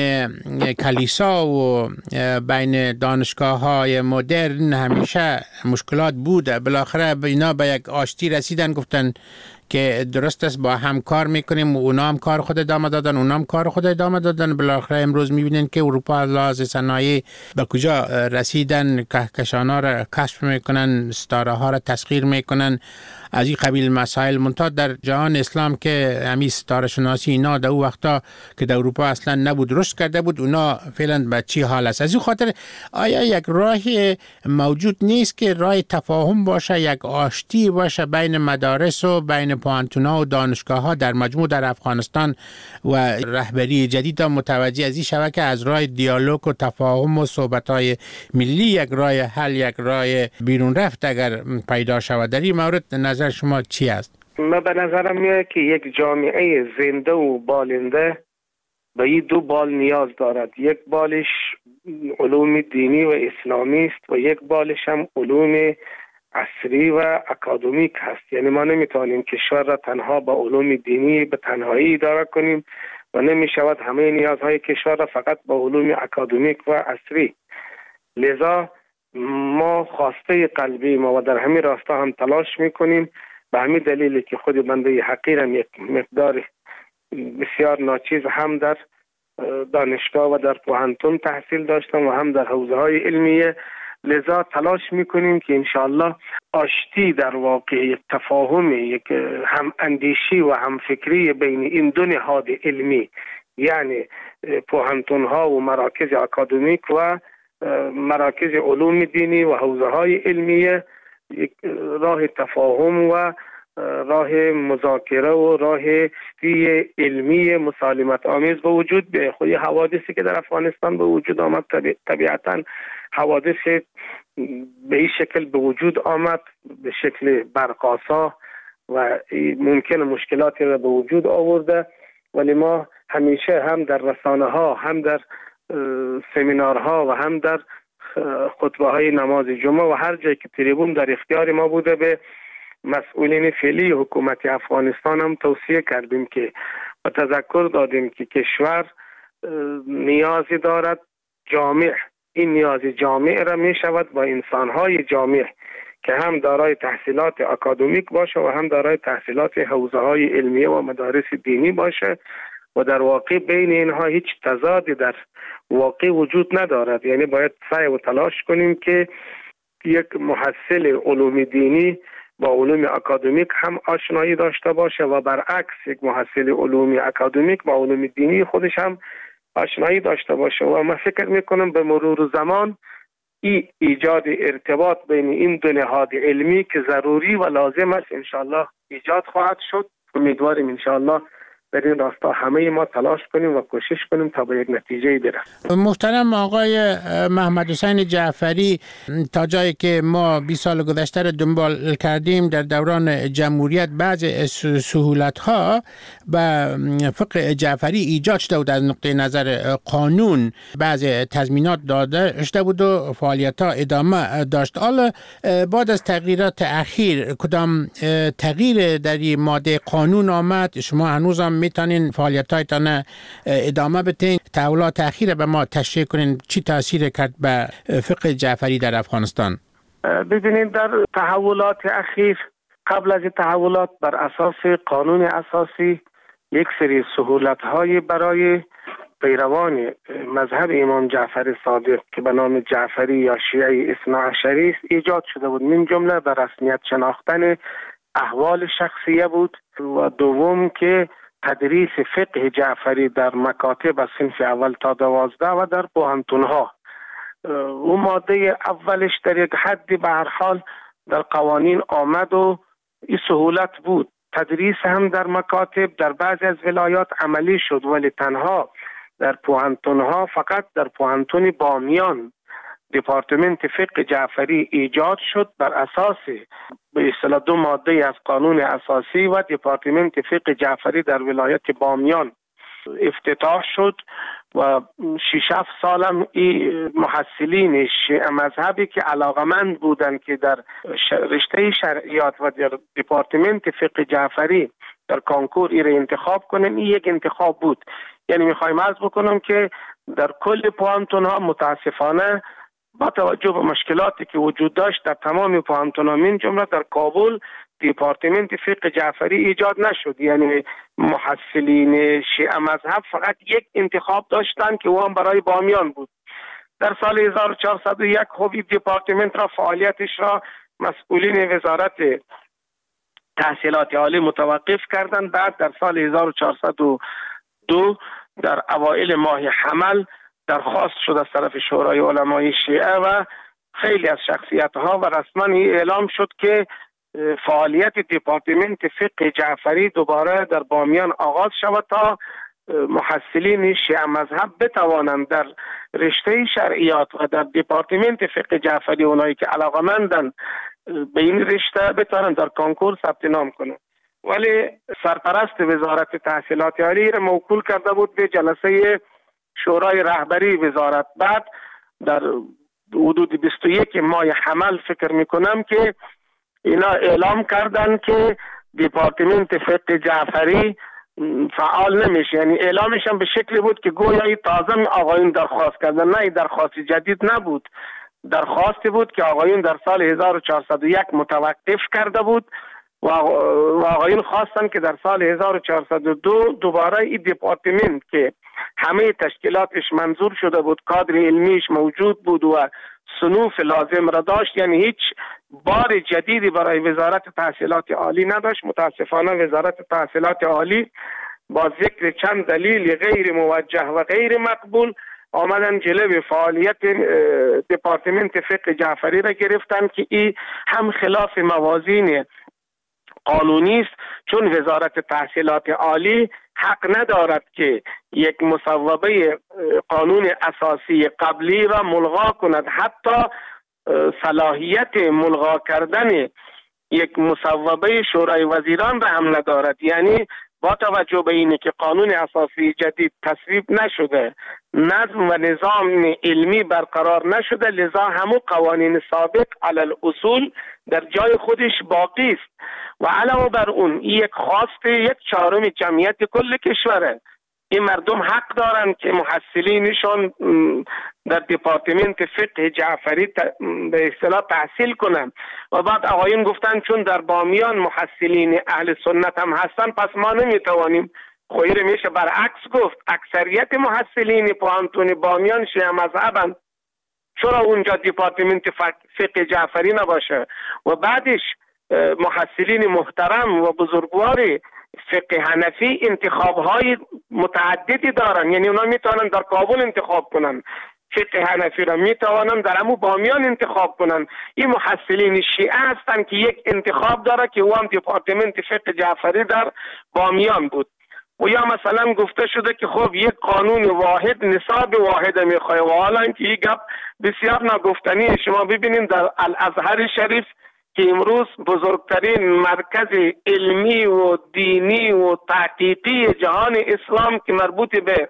کلیسا و بین دانشگاه های مدرن همیشه مشکلات بوده. بالاخره اینا به یک آشتی رسیدن، گفتن که درست است با هم کار میکنیم و اونا هم کار خود ادامه دادن، اونا هم کار خود ادامه دادن. بالاخره امروز میبینین که اروپا لحاظ صنایع به کجا رسیدن، کهکشان‌ها را کشف میکنن، ستاره ها را تسخیر میکنن، از این قبیل مسائل. منتها در جهان اسلام که همین ستاره شناسی اینا در اون وقتا که در اروپا اصلا نبود رشد کرده بود، اونا فعلا به چی حال است؟ از این خاطر آیا یک راهی موجود نیست که راه تفاهم باشه، یک آشتی باشه بین مدارس و بین پوهنتون‌ها و دانشگاه‌ها در مجموع در افغانستان و رهبری جدید متوجه از این شود که از راه دیالوگ و تفاهم و صحبت‌های ملی یک راه حل، یک راه بیرون رفت اگر پیدا شود؟ در این مورد نظر شما چی است؟ من به نظرم میاد که یک جامعه زنده و بالنده به این دو بال نیاز دارد. یک بالش علوم دینی و اسلامی است و یک بالش هم علوم عصری و اکادمیک هست. یعنی ما نمیتونیم کشور را تنها با علوم دینی به تنهایی اداره کنیم و نمیشود همه نیازهای کشور را فقط با علوم اکادمیک و عصری. لذا ما خواسته قلبی ما و در همین راستا هم تلاش میکنیم. به همین دلیلی که خود بنده حقیرم یک مقدار بسیار ناچیز هم در دانشگاه و در پوهنتون تحصیل داشتم و هم در حوزه های علمیه، لذا تلاش میکنیم که انشاءالله آشتی در واقع یک تفاهم، یک هم اندیشی و هم فکری بین این دو نهاد علمی، یعنی پوهنتون ها و مراکز اکادمیک و مراکز علوم دینی و حوزه های علمیه، یک راه تفاهم و راه مذاکره و راه علمی مسالمت آمیز به وجود بیاید. خود حوادثی که در افغانستان به وجود آمد طبیعتاً حوادث به این شکل به وجود آمد، به شکل برقاسا و ممکن مشکلاتی را به وجود آورده، ولی ما همیشه هم در رسانه ها، هم در سمینارها و هم در خطبه های نماز جمعه و هر جایی که تریبون در اختیار ما بوده به مسئولین فعلی حکومت افغانستان هم توصیه کردیم که و تذکر دادیم که کشور نیازی دارد جامع، این نیاز جامع را می شود با انسانهای جامع که هم دارای تحصیلات اکادمیک باشه و هم دارای تحصیلات حوزه های علمیه و مدارس دینی باشه و در واقع بین اینها هیچ تضادی در واقع وجود ندارد. یعنی باید سعی و تلاش کنیم که یک محصل علوم دینی با علوم اکادمیک هم آشنایی داشته باشه و برعکس یک محصل علوم اکادمیک با علوم دینی خودش هم آشنایی داشته باشه. و من فکر میکنم به مرور زمان ایجاد ارتباط بین این دو نهاد علمی که ضروری و لازم است انشاءالله ایجاد خواهد شد. امیدواریم انشاءالله در این راستا همه ما تلاش کنیم و کوشش کنیم تا به یک نتیجه برسیم. محترم آقای محمد حسین جعفری، تا جایی که ما 20 سال گذشته را دنبال کردیم در دوران جمهوریت بعض سهولت‌ها به فقه جعفری ایجاد شده بود از نقطه نظر قانون، بعض تضمینات داده شده بود و فعالیت‌ها ادامه داشت. حالا بعد از تغییرات اخیر کدام تغییر در این ماده قانون آمد؟ شما هنوزم میتونین فعالیت‌هایتان ادامه بدین؟ تحولات اخیر به ما تشریح کنین چی تاثیر کرد به فقه جعفری در افغانستان؟ ببینید در تحولات اخیر، قبل از تحولات بر اساس قانون اساسی یک سری سهولت‌های برای پیروان مذهب امام جعفر صادق که به نام جعفری یا شیعه اثناعشری است ایجاد شده بود. من جمله به رسمیت شناختن احوال شخصیه بود و دوم که تدریس فقه جعفری در مکاتب از صنف اول تا 12 و در پوهنتون‌ها. اون ماده اولش در یک حدی به هر حال در قوانین آمد و این سهولت بود. تدریس هم در مکاتب در بعضی از ولایات عملی شد، ولی تنها در پوهنتون‌ها، فقط در پوهنتون بامیان دپارتمنت فقه جعفری ایجاد شد بر اساس به اصطلاح 2 ماده از قانون اساسی و دپارتمنت فقه جعفری در ولایت بامیان افتتاح شد و 6-7 سالم این محصلین شیعه مذهبی که علاقمند بودند که در رشته شرعیات و در دپارتمنت فقه جعفری در کانکور ای را انتخاب کنن، این یک انتخاب بود. یعنی میخوایم عرض بکنم که در کل پوهنتون‌ها متاسفانه با توجه به مشکلاتی که وجود داشت در تمام پوهنتون‌ها من جمله در کابل دپارتمنت فقه جعفری ایجاد نشد. یعنی محصلین شیعه مذهب فقط یک انتخاب داشتند که او هم برای بامیان بود. در سال 1401 خوبی دپارتمنت را فعالیتش را مسئولین وزارت تحصیلات عالی متوقف کردند. بعد در سال 1402 در اوایل ماه حمل درخواست شد از طرف شورای علمای شیعه و خیلی از شخصیت‌ها و رسما اعلام شد که فعالیت دپارتمنت فقه جعفری دوباره در بامیان آغاز شود تا محصلین شیعه مذهب بتوانند در رشته شرعیات و در دپارتمنت فقه جعفری اونایی که علاقمندن به این رشته بتوانند در کانکور ثبت نام کنند. ولی سرپرست وزارت تحصیلات عالی را موکول کرده بود به جلسه شورای رهبری وزارت. بعد در حدود 21 ماه حمل فکر میکنم که اینا اعلام کردن که دپارتمنت فقه جعفری فعال نمیشه. یعنی اعلامش هم به شکلی بود که گویا تازه آقایون درخواست کردن. نه، درخواست جدید نبود، درخواستی بود که آقایون در سال 1401 متوقف کرده بود و آقایون خواستن که در سال 1402 دوباره این دپارتمنت که همه تشکیلاتش منظور شده بود، کادر علمیش موجود بود و صنوف لازم را داشت، یعنی هیچ بار جدیدی برای وزارت تحصیلات عالی نداشت. متاسفانه وزارت تحصیلات عالی با ذکر چند دلیل غیر موجه و غیر مقبول آمدن جلوی فعالیت دپارتمنت فقه جعفری را گرفتن که این هم خلاف موازین قانونی است، چون وزارت تحصیلات عالی حق ندارد که یک مصوبه قانون اساسی قبلی را ملغا کند. حتی صلاحیت ملغا کردن یک مصوبه شورای وزیران را هم ندارد. یعنی با توجه به اینه که قانون اساسی جدید تصویب نشده، نظم و نظام علمی برقرار نشده، لذا همون قوانین سابق علی الاصول در جای خودش باقی است و علاوه بر اون یک خواست 1/4 جمعیت کل کشوره. این مردم حق دارن که محصلینشون در دپارتمنت فقه جعفری به اصطلاح تحصیل کنن و بعد آقایون گفتن چون در بامیان محصلین اهل سنت هم هستن پس ما نمیتوانیم. خیر میشه برعکس گفت، اکثریت محصلین پوهنتون بامیان شیعه مذهبن، چرا اونجا دپارتمنت فقه جعفری نباشه؟ و بعدش محصلین محترم و بزرگوار فقه حنفی انتخاب‌های متعددی دارن، یعنی اونا میتونن در کابل انتخاب کنن، فقه حنفی را میتوانن در همون بامیان انتخاب کنن. این محصلین شیعه هستن که یک انتخاب داره که او هم دپارتمنت فقه جعفری در بامیان بود. و یا مثلا گفته شده که خب یک قانون واحد نصاب واحد میخواه و حالا اینکه این گپ بسیار ناگفتنی. شما ببینید در الازهر شریف که امروز بزرگترین مرکز علمی و دینی و تحقیقی جهان اسلام که مربوط به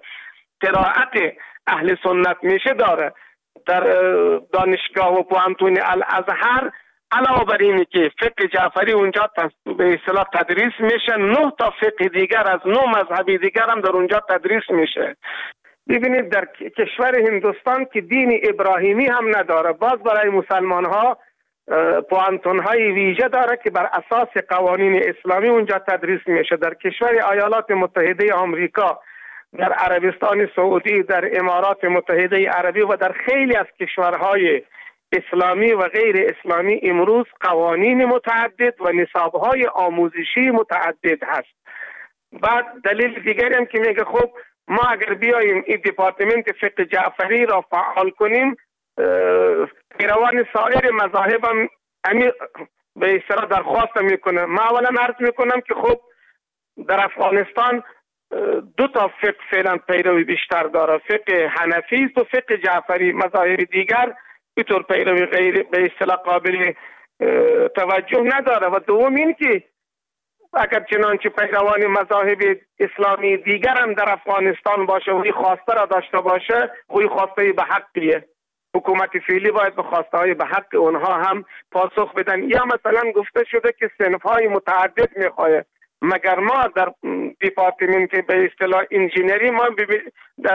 قرائت اهل سنت میشه داره، در دانشگاه و پوهنتون الازهر علاوه بر اینه که فقه جعفری اونجا به اصطلاح تدریس میشه، 9 تا فقه دیگر از 9 مذهبی دیگر هم در اونجا تدریس میشه. ببینید در کشور هندوستان که دین ابراهیمی هم نداره، باز برای مسلمان ها پوهنتون های ویژه داره که بر اساس قوانین اسلامی اونجا تدریس میشه. در کشور ایالات متحده آمریکا، در عربستان سعودی، در امارات متحده عربی و در خیلی از کشورهای اسلامی و غیر اسلامی امروز قوانین متعدد و نصابهای آموزشی متعدد هست. بعد دلیل دیگری هم که میگه خب ما اگر بیاییم این دپارتمنت فقه جعفری را فعال کنیم، پیروان سایر مذاهب هم به اصطلاح درخواست میکنه. ما اولا عرض میکنم که خب در افغانستان دو تا فقه فعلا پیروی بیشتر داره، فقه حنفی است و فقه جعفری. مذاهب دیگر اینطور پیروی غیر به اصطلاح قابل توجه نداره. و دوم این که اگر چنانچه پیروان مذاهب اسلامی دیگر هم در افغانستان باشه و این خواسته را داشته باشه، این خواسته به حقیه. حکومت فعلی باید به خواسته های به حق اونها هم پاسخ بدن. یا مثلا گفته شده که صنف های متعدد میخواه، مگر ما در دیپارتمنت به اصطلاح انجینری، ما در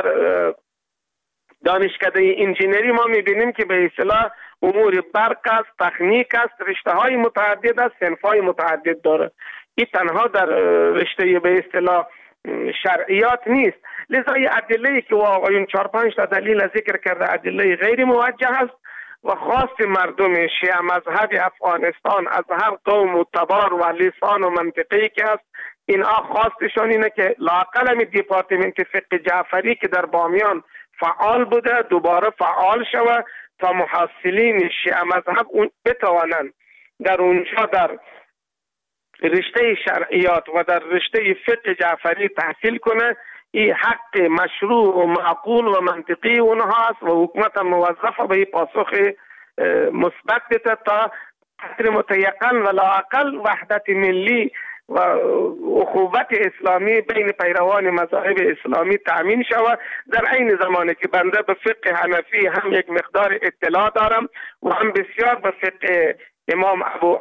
دانشکده انجینری ما میبینیم که به اصطلاح امور برق است، تکنیک است، رشته های متعدد است، صنف های متعدد داره. این تنها در رشته به اصطلاح شرعیات نیست. لذا این ادله که آقایون 4-5 تا دلیل ذکر کرده ادله غیر موجه است و خواست مردم شیعه مذهب افغانستان از هر قوم و تبار و لسان و منطقه‌ای که است، اینها خواستشان اینه که لااقل هم دیپارتمنت فقه جعفری که در بامیان فعال بوده دوباره فعال شود تا محصلین شیعه مذهب بتوانند در اونجا در رشته شرعیات و در رشته فقه جعفری تحصیل کنه. این حق مشروع و معقول و منطقی اونها است و حکومت موظفه به این پاسخ مثبت بده تا قدر متیقن و لااقل وحدت ملی و اخوت اسلامی بین پیروان مذاهب اسلامی تأمین شود. در عین زمانی که بنده به فقه حنفی هم یک مقدار اطلاع دارم و هم بسیار به فقه امام ابو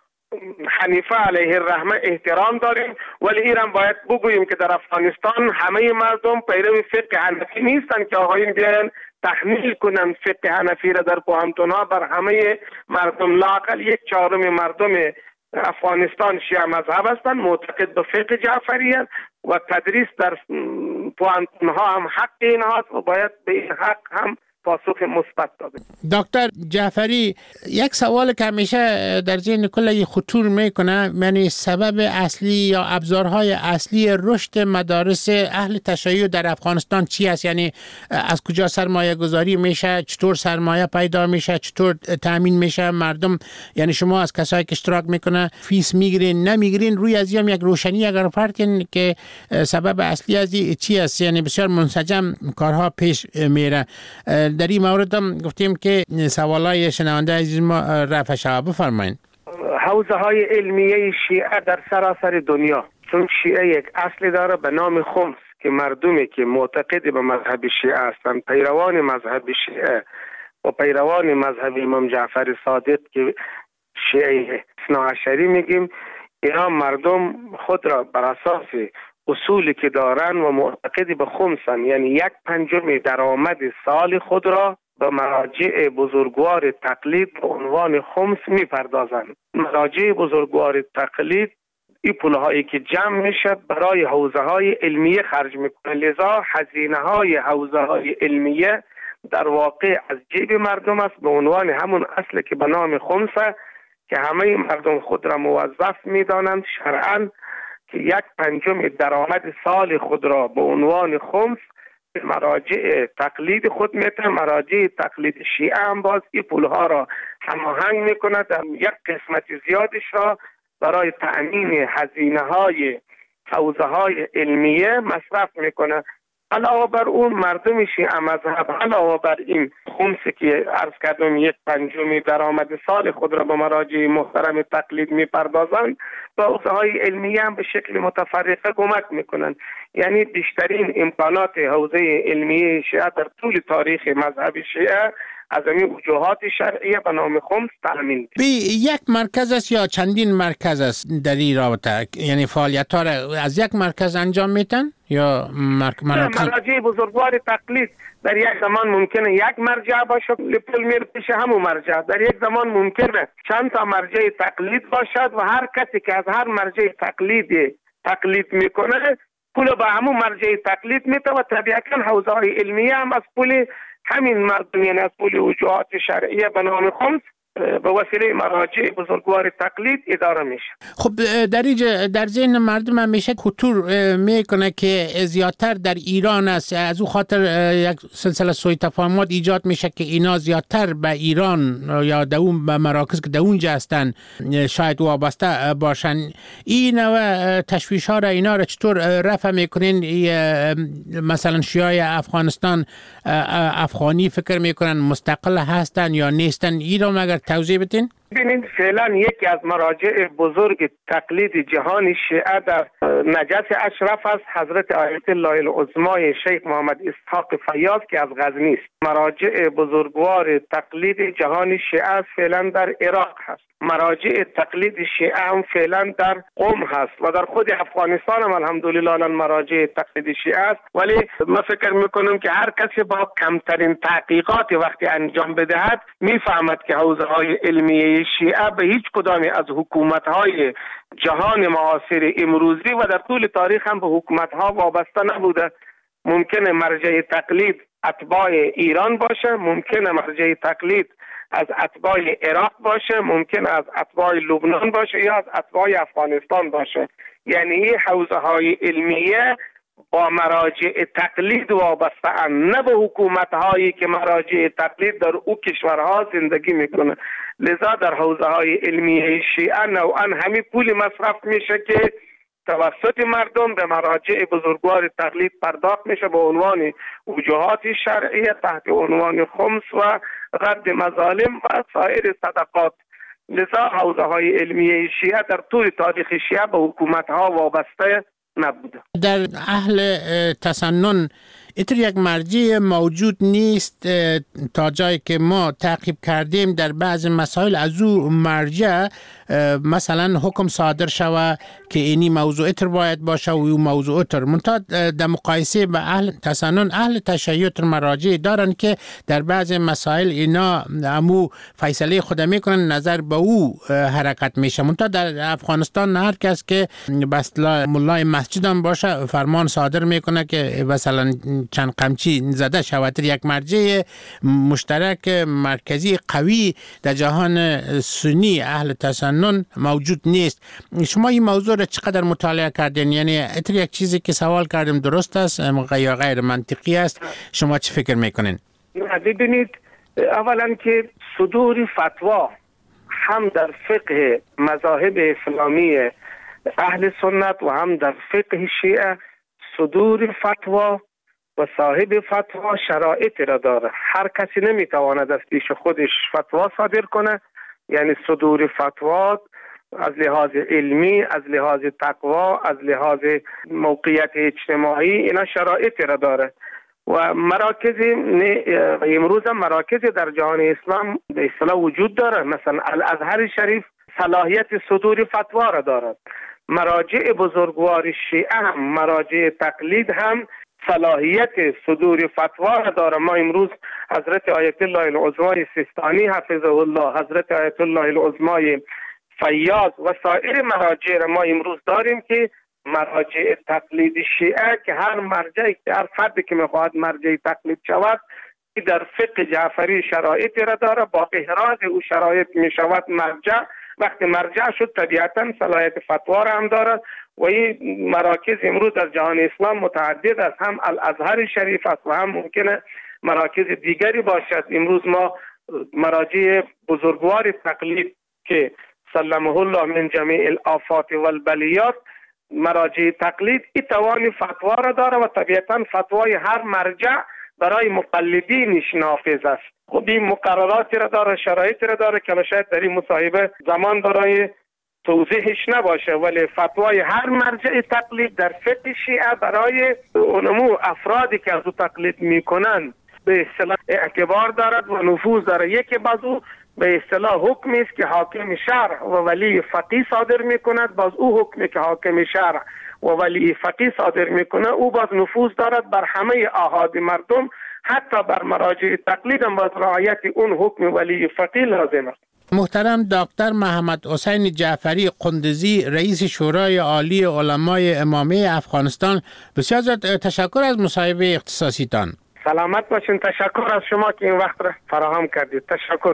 حنیفه علیه الرحمه احترام داریم، ولی ایران باید بگوییم که در افغانستان همه مردم پیرو فقه حنفی نیستن که آقایون بیان تحمیل کنن فقه حنفی را در پوهنتون‌ها بر همه مردم. لااقل 1/4 مردم افغانستان شیعه مذهب هستند، معتقد به فقه جعفری هستند و تدریس در پوهنتون‌ها هم حق اینهاست و باید به این حق هم پاسخ مثبت داده. دکتر جعفری، یک سوال که همیشه در ذهن کل خطور میکنه، یعنی سبب اصلی یا ابزارهای اصلی رشد مدارس اهل تشیع در افغانستان چی است؟ یعنی از کجا سرمایه گذاری میشه، چطور سرمایه پیدا میشه، چطور تامین میشه مردم؟ یعنی شما از کسایی که اشتراک میکنه فیس میگیرین نمیگیرین، روی از یک روشنی اگر پرتین که سبب اصلی از چی است؟ یعنی بسیار منسجم کارها پیش میره. در این مورد هم گفتیم که سوالای شنونده عزیز ما رفع شود. بفرمایید. حوزه های علمیه شیعه در سراسر دنیا، چون شیعه یک اصل داره به نام خمس که مردمی که معتقد به مذهب شیعه هستند، پیروان مذهب شیعه و پیروان مذهب امام جعفر صادق که شیعه اثناعشری میگیم، اینا مردم خود را بر اساس اصولی که دارن و معتقد به خمسن، یعنی 1/5 درآمد سال خود را به مراجع بزرگوار تقلید به عنوان خمس میپردازند. مراجع بزرگوار تقلید این پولهایی که جمع میشه برای حوزه های علمیه خرج میکنه، لذا هزینه های حوزه های علمیه در واقع از جیب مردم است به عنوان همون اصل که به نام خمسه که همه مردم خود را موظف میدانند شرعاً که 1/5 درآمد سال خود را به عنوان خمس به مراجع تقلید خود میتن. مراجع تقلید شیعه هم باز این پولها را هماهنگ میکنه، در یک قسمت زیادش را برای تأمین هزینه های حوزه های علمیه مصرف میکنه. علاوه بر اون مردم شیعه مذهب علاوه بر این خمسی که عرض کردم 1/5 درآمد سال خود را به مراجع محترم تقلید میپردازند، با حوزه های علمیه هم به شکل متفرقه کمک میکنند. یعنی بیشترین امکانات حوزه علمیه شیعه در طول تاریخ مذهب شیعه از این وجوهات شرعیه به نام خمس تأمین به یک مرکز است یا چندین مرکز است در این رابطه؟ یعنی فعالیت ها را از یک مرکز انجام میتن یا مراجع بزرگوار تقلید در یک زمان ممکنه یک مرجع باشه، پول میره پیش همون مرجع. در یک زمان ممکنه چند تا مرجع تقلید باشد و هر کسی که از هر مرجع تقلید میکنه پول به همون مرجع تقلید میده و طبیعتا حوزه های علمیه هم از پول همین مردم، یعنی از پول وجوهات شرعیه به نام خمس به وسیله مراجع بزرگوار تقلید اداره میشه. خب در ذهن مردم همیشه خطور میکنه که زیادتر در ایران است، از او خاطر یک سلسله سوء تفاهمات ایجاد میشه که اینا زیادتر به ایران یا در اون به مراکز که در اونجا هستن شاید وابسته باشن. این نوع تشویش ها را اینا را چطور رفع میکنین؟ مثلا شیعه افغانستان افغانی فکر میکنن مستقل هستن یا نیستن؟ این را مگر توضیح بدین؟ ببینید فعلا یکی از مراجع بزرگ تقلید جهان شیعه در نجف اشرف است حضرت آیت الله العظمای شیخ محمد اسحاق فیاض که از غزنی است. مراجع بزرگوار تقلید جهان شیعه است فعلا در عراق هست. مراجع تقلید شیعه هم فعلا در قم هست و در خود افغانستان هم الحمدلله الان مراجع تقلید شیعه است. ولی من فکر میکنم که هر کسی با کمترین تحقیقات وقتی انجام بدهد میفهمد که حوزه های علمیه شیعه به هیچ کدام از حکومت های جهان معاصر امروزی و در طول تاریخ هم به حکومت ها وابسته نبوده. ممکنه مرجع تقلید اتباع ایران باشه، ممکنه مرجع تقلید از اتباع عراق باشه، ممکنه از اتباع لبنان باشه یا از اتباع افغانستان باشه. یعنی این حوزه های علمیه با مراجع تقلید وابسته اند، نه به حکومت هایی که مراجع تقلید در او کشورها زندگی میکنه. لذا در حوزه های علمیه شیعه نوعا همین پول مصرف میشه که توسط مردم به مراجع بزرگوار تقلید پرداخت میشه به عنوان وجوهات شرعیه تحت عنوان خمس و رد مظالم و سایر صدقات. لذا حوزه های علمیه شیعه در طول تاریخ شیعه به حکومت ها وابسته نبوده. در اهل تسنن اینطور یک مرجع موجود نیست تا جایی که ما تعقیب کردیم در بعض مسائل از او مرجع مثلا حکم صادر شوه که اینی موضوع اتر باید باشه و او موضوع اتر منتها در مقایسه به اهل تسنن اهل تشیع مراجع دارن که در بعض مسائل اینا امو فیصله خود میکنن نظر به او حرکت میشه. منتها در افغانستان هر کس که بس مولای مسجد هم باشه فرمان صادر میکنه که مثلا چند قمچی زده شود. یک مرجع مشترک مرکزی قوی در جهان سنی اهل تسنن موجود نیست. شما این موضوع را چقدر مطالعه کردین؟ یعنی اتر یک چیزی که سوال کردیم درست است یا غیر منطقی است؟ شما چی فکر میکنین؟ ببینید اولا که صدور فتوا هم در فقه مذاهب اسلامی اهل سنت و هم در فقه شیعه صدور فتوا و صاحب فتوا شرایط را داره. هر کسی نمیتواند از پیش خودش فتوا صادر کنه. یعنی صدور فتوا از لحاظ علمی، از لحاظ تقوا، از لحاظ موقعیت اجتماعی اینا شرایط را داره و مراکز امروز هم مراکز در جهان اسلام به اصطلاح وجود داره. مثلا الازهر شریف صلاحیت صدور فتوا را دارد. مراجع بزرگوار شیعه هم مراجع تقلید هم صلاحیت صدور فتوا را داره. ما امروز حضرت آیت الله العظمای سیستانی حفظه الله، حضرت آیت الله العظمای فیاض و سایر مراجع را ما امروز داریم که مراجع تقلید شیعه که هر مرجعی که هر فردی که میخواهد مرجع تقلید شود در فقه جعفری شرایط را داره. با احراز او شرایط میشود مرجع. وقتی مرجع شد طبیعتا صلاحیت فتوا را هم دارد و این مراکز امروز در جهان اسلام متعدد است. هم الازهر شریف است و هم ممکنه مراکز دیگری باشد. امروز ما مراجع بزرگوار تقلید که سلمه الله من جمیع الآفات والبلیات مراجع تقلید این توان فتوا را داره و طبیعتا فتوای هر مرجع برای مقلدینش نافذ است. خب این مقرراتی را داره، شرایطی را داره که شاید در این مصاحبه زمان برای توضیحش نباشه، ولی فتوای هر مرجع تقلید در فقه شیعه برای اونمو افرادی که از او تقلید میکنن به اصطلاح اعتبار دارد و نفوذ داره. یکی بعضو به اصطلاح حکمی است که حاکم شرع و ولی فقیه صادر میکند، باز او حکمی که حاکم شرع و ولی فقیه صادر میکنه او باز نفوذ دارد بر همه احاد مردم، حتی بر مراجع تقلید هم باز رعایت اون حکم ولی فقیه لازم است. محترم دکتر محمد حسین جعفری قندزی رئیس شورای عالی علمای امامیه افغانستان، بسیار تشکر از مصاحبه اختصاصیتان. سلامت باشین. تشکر از شما که این وقت را فراهم کردید. تشکر.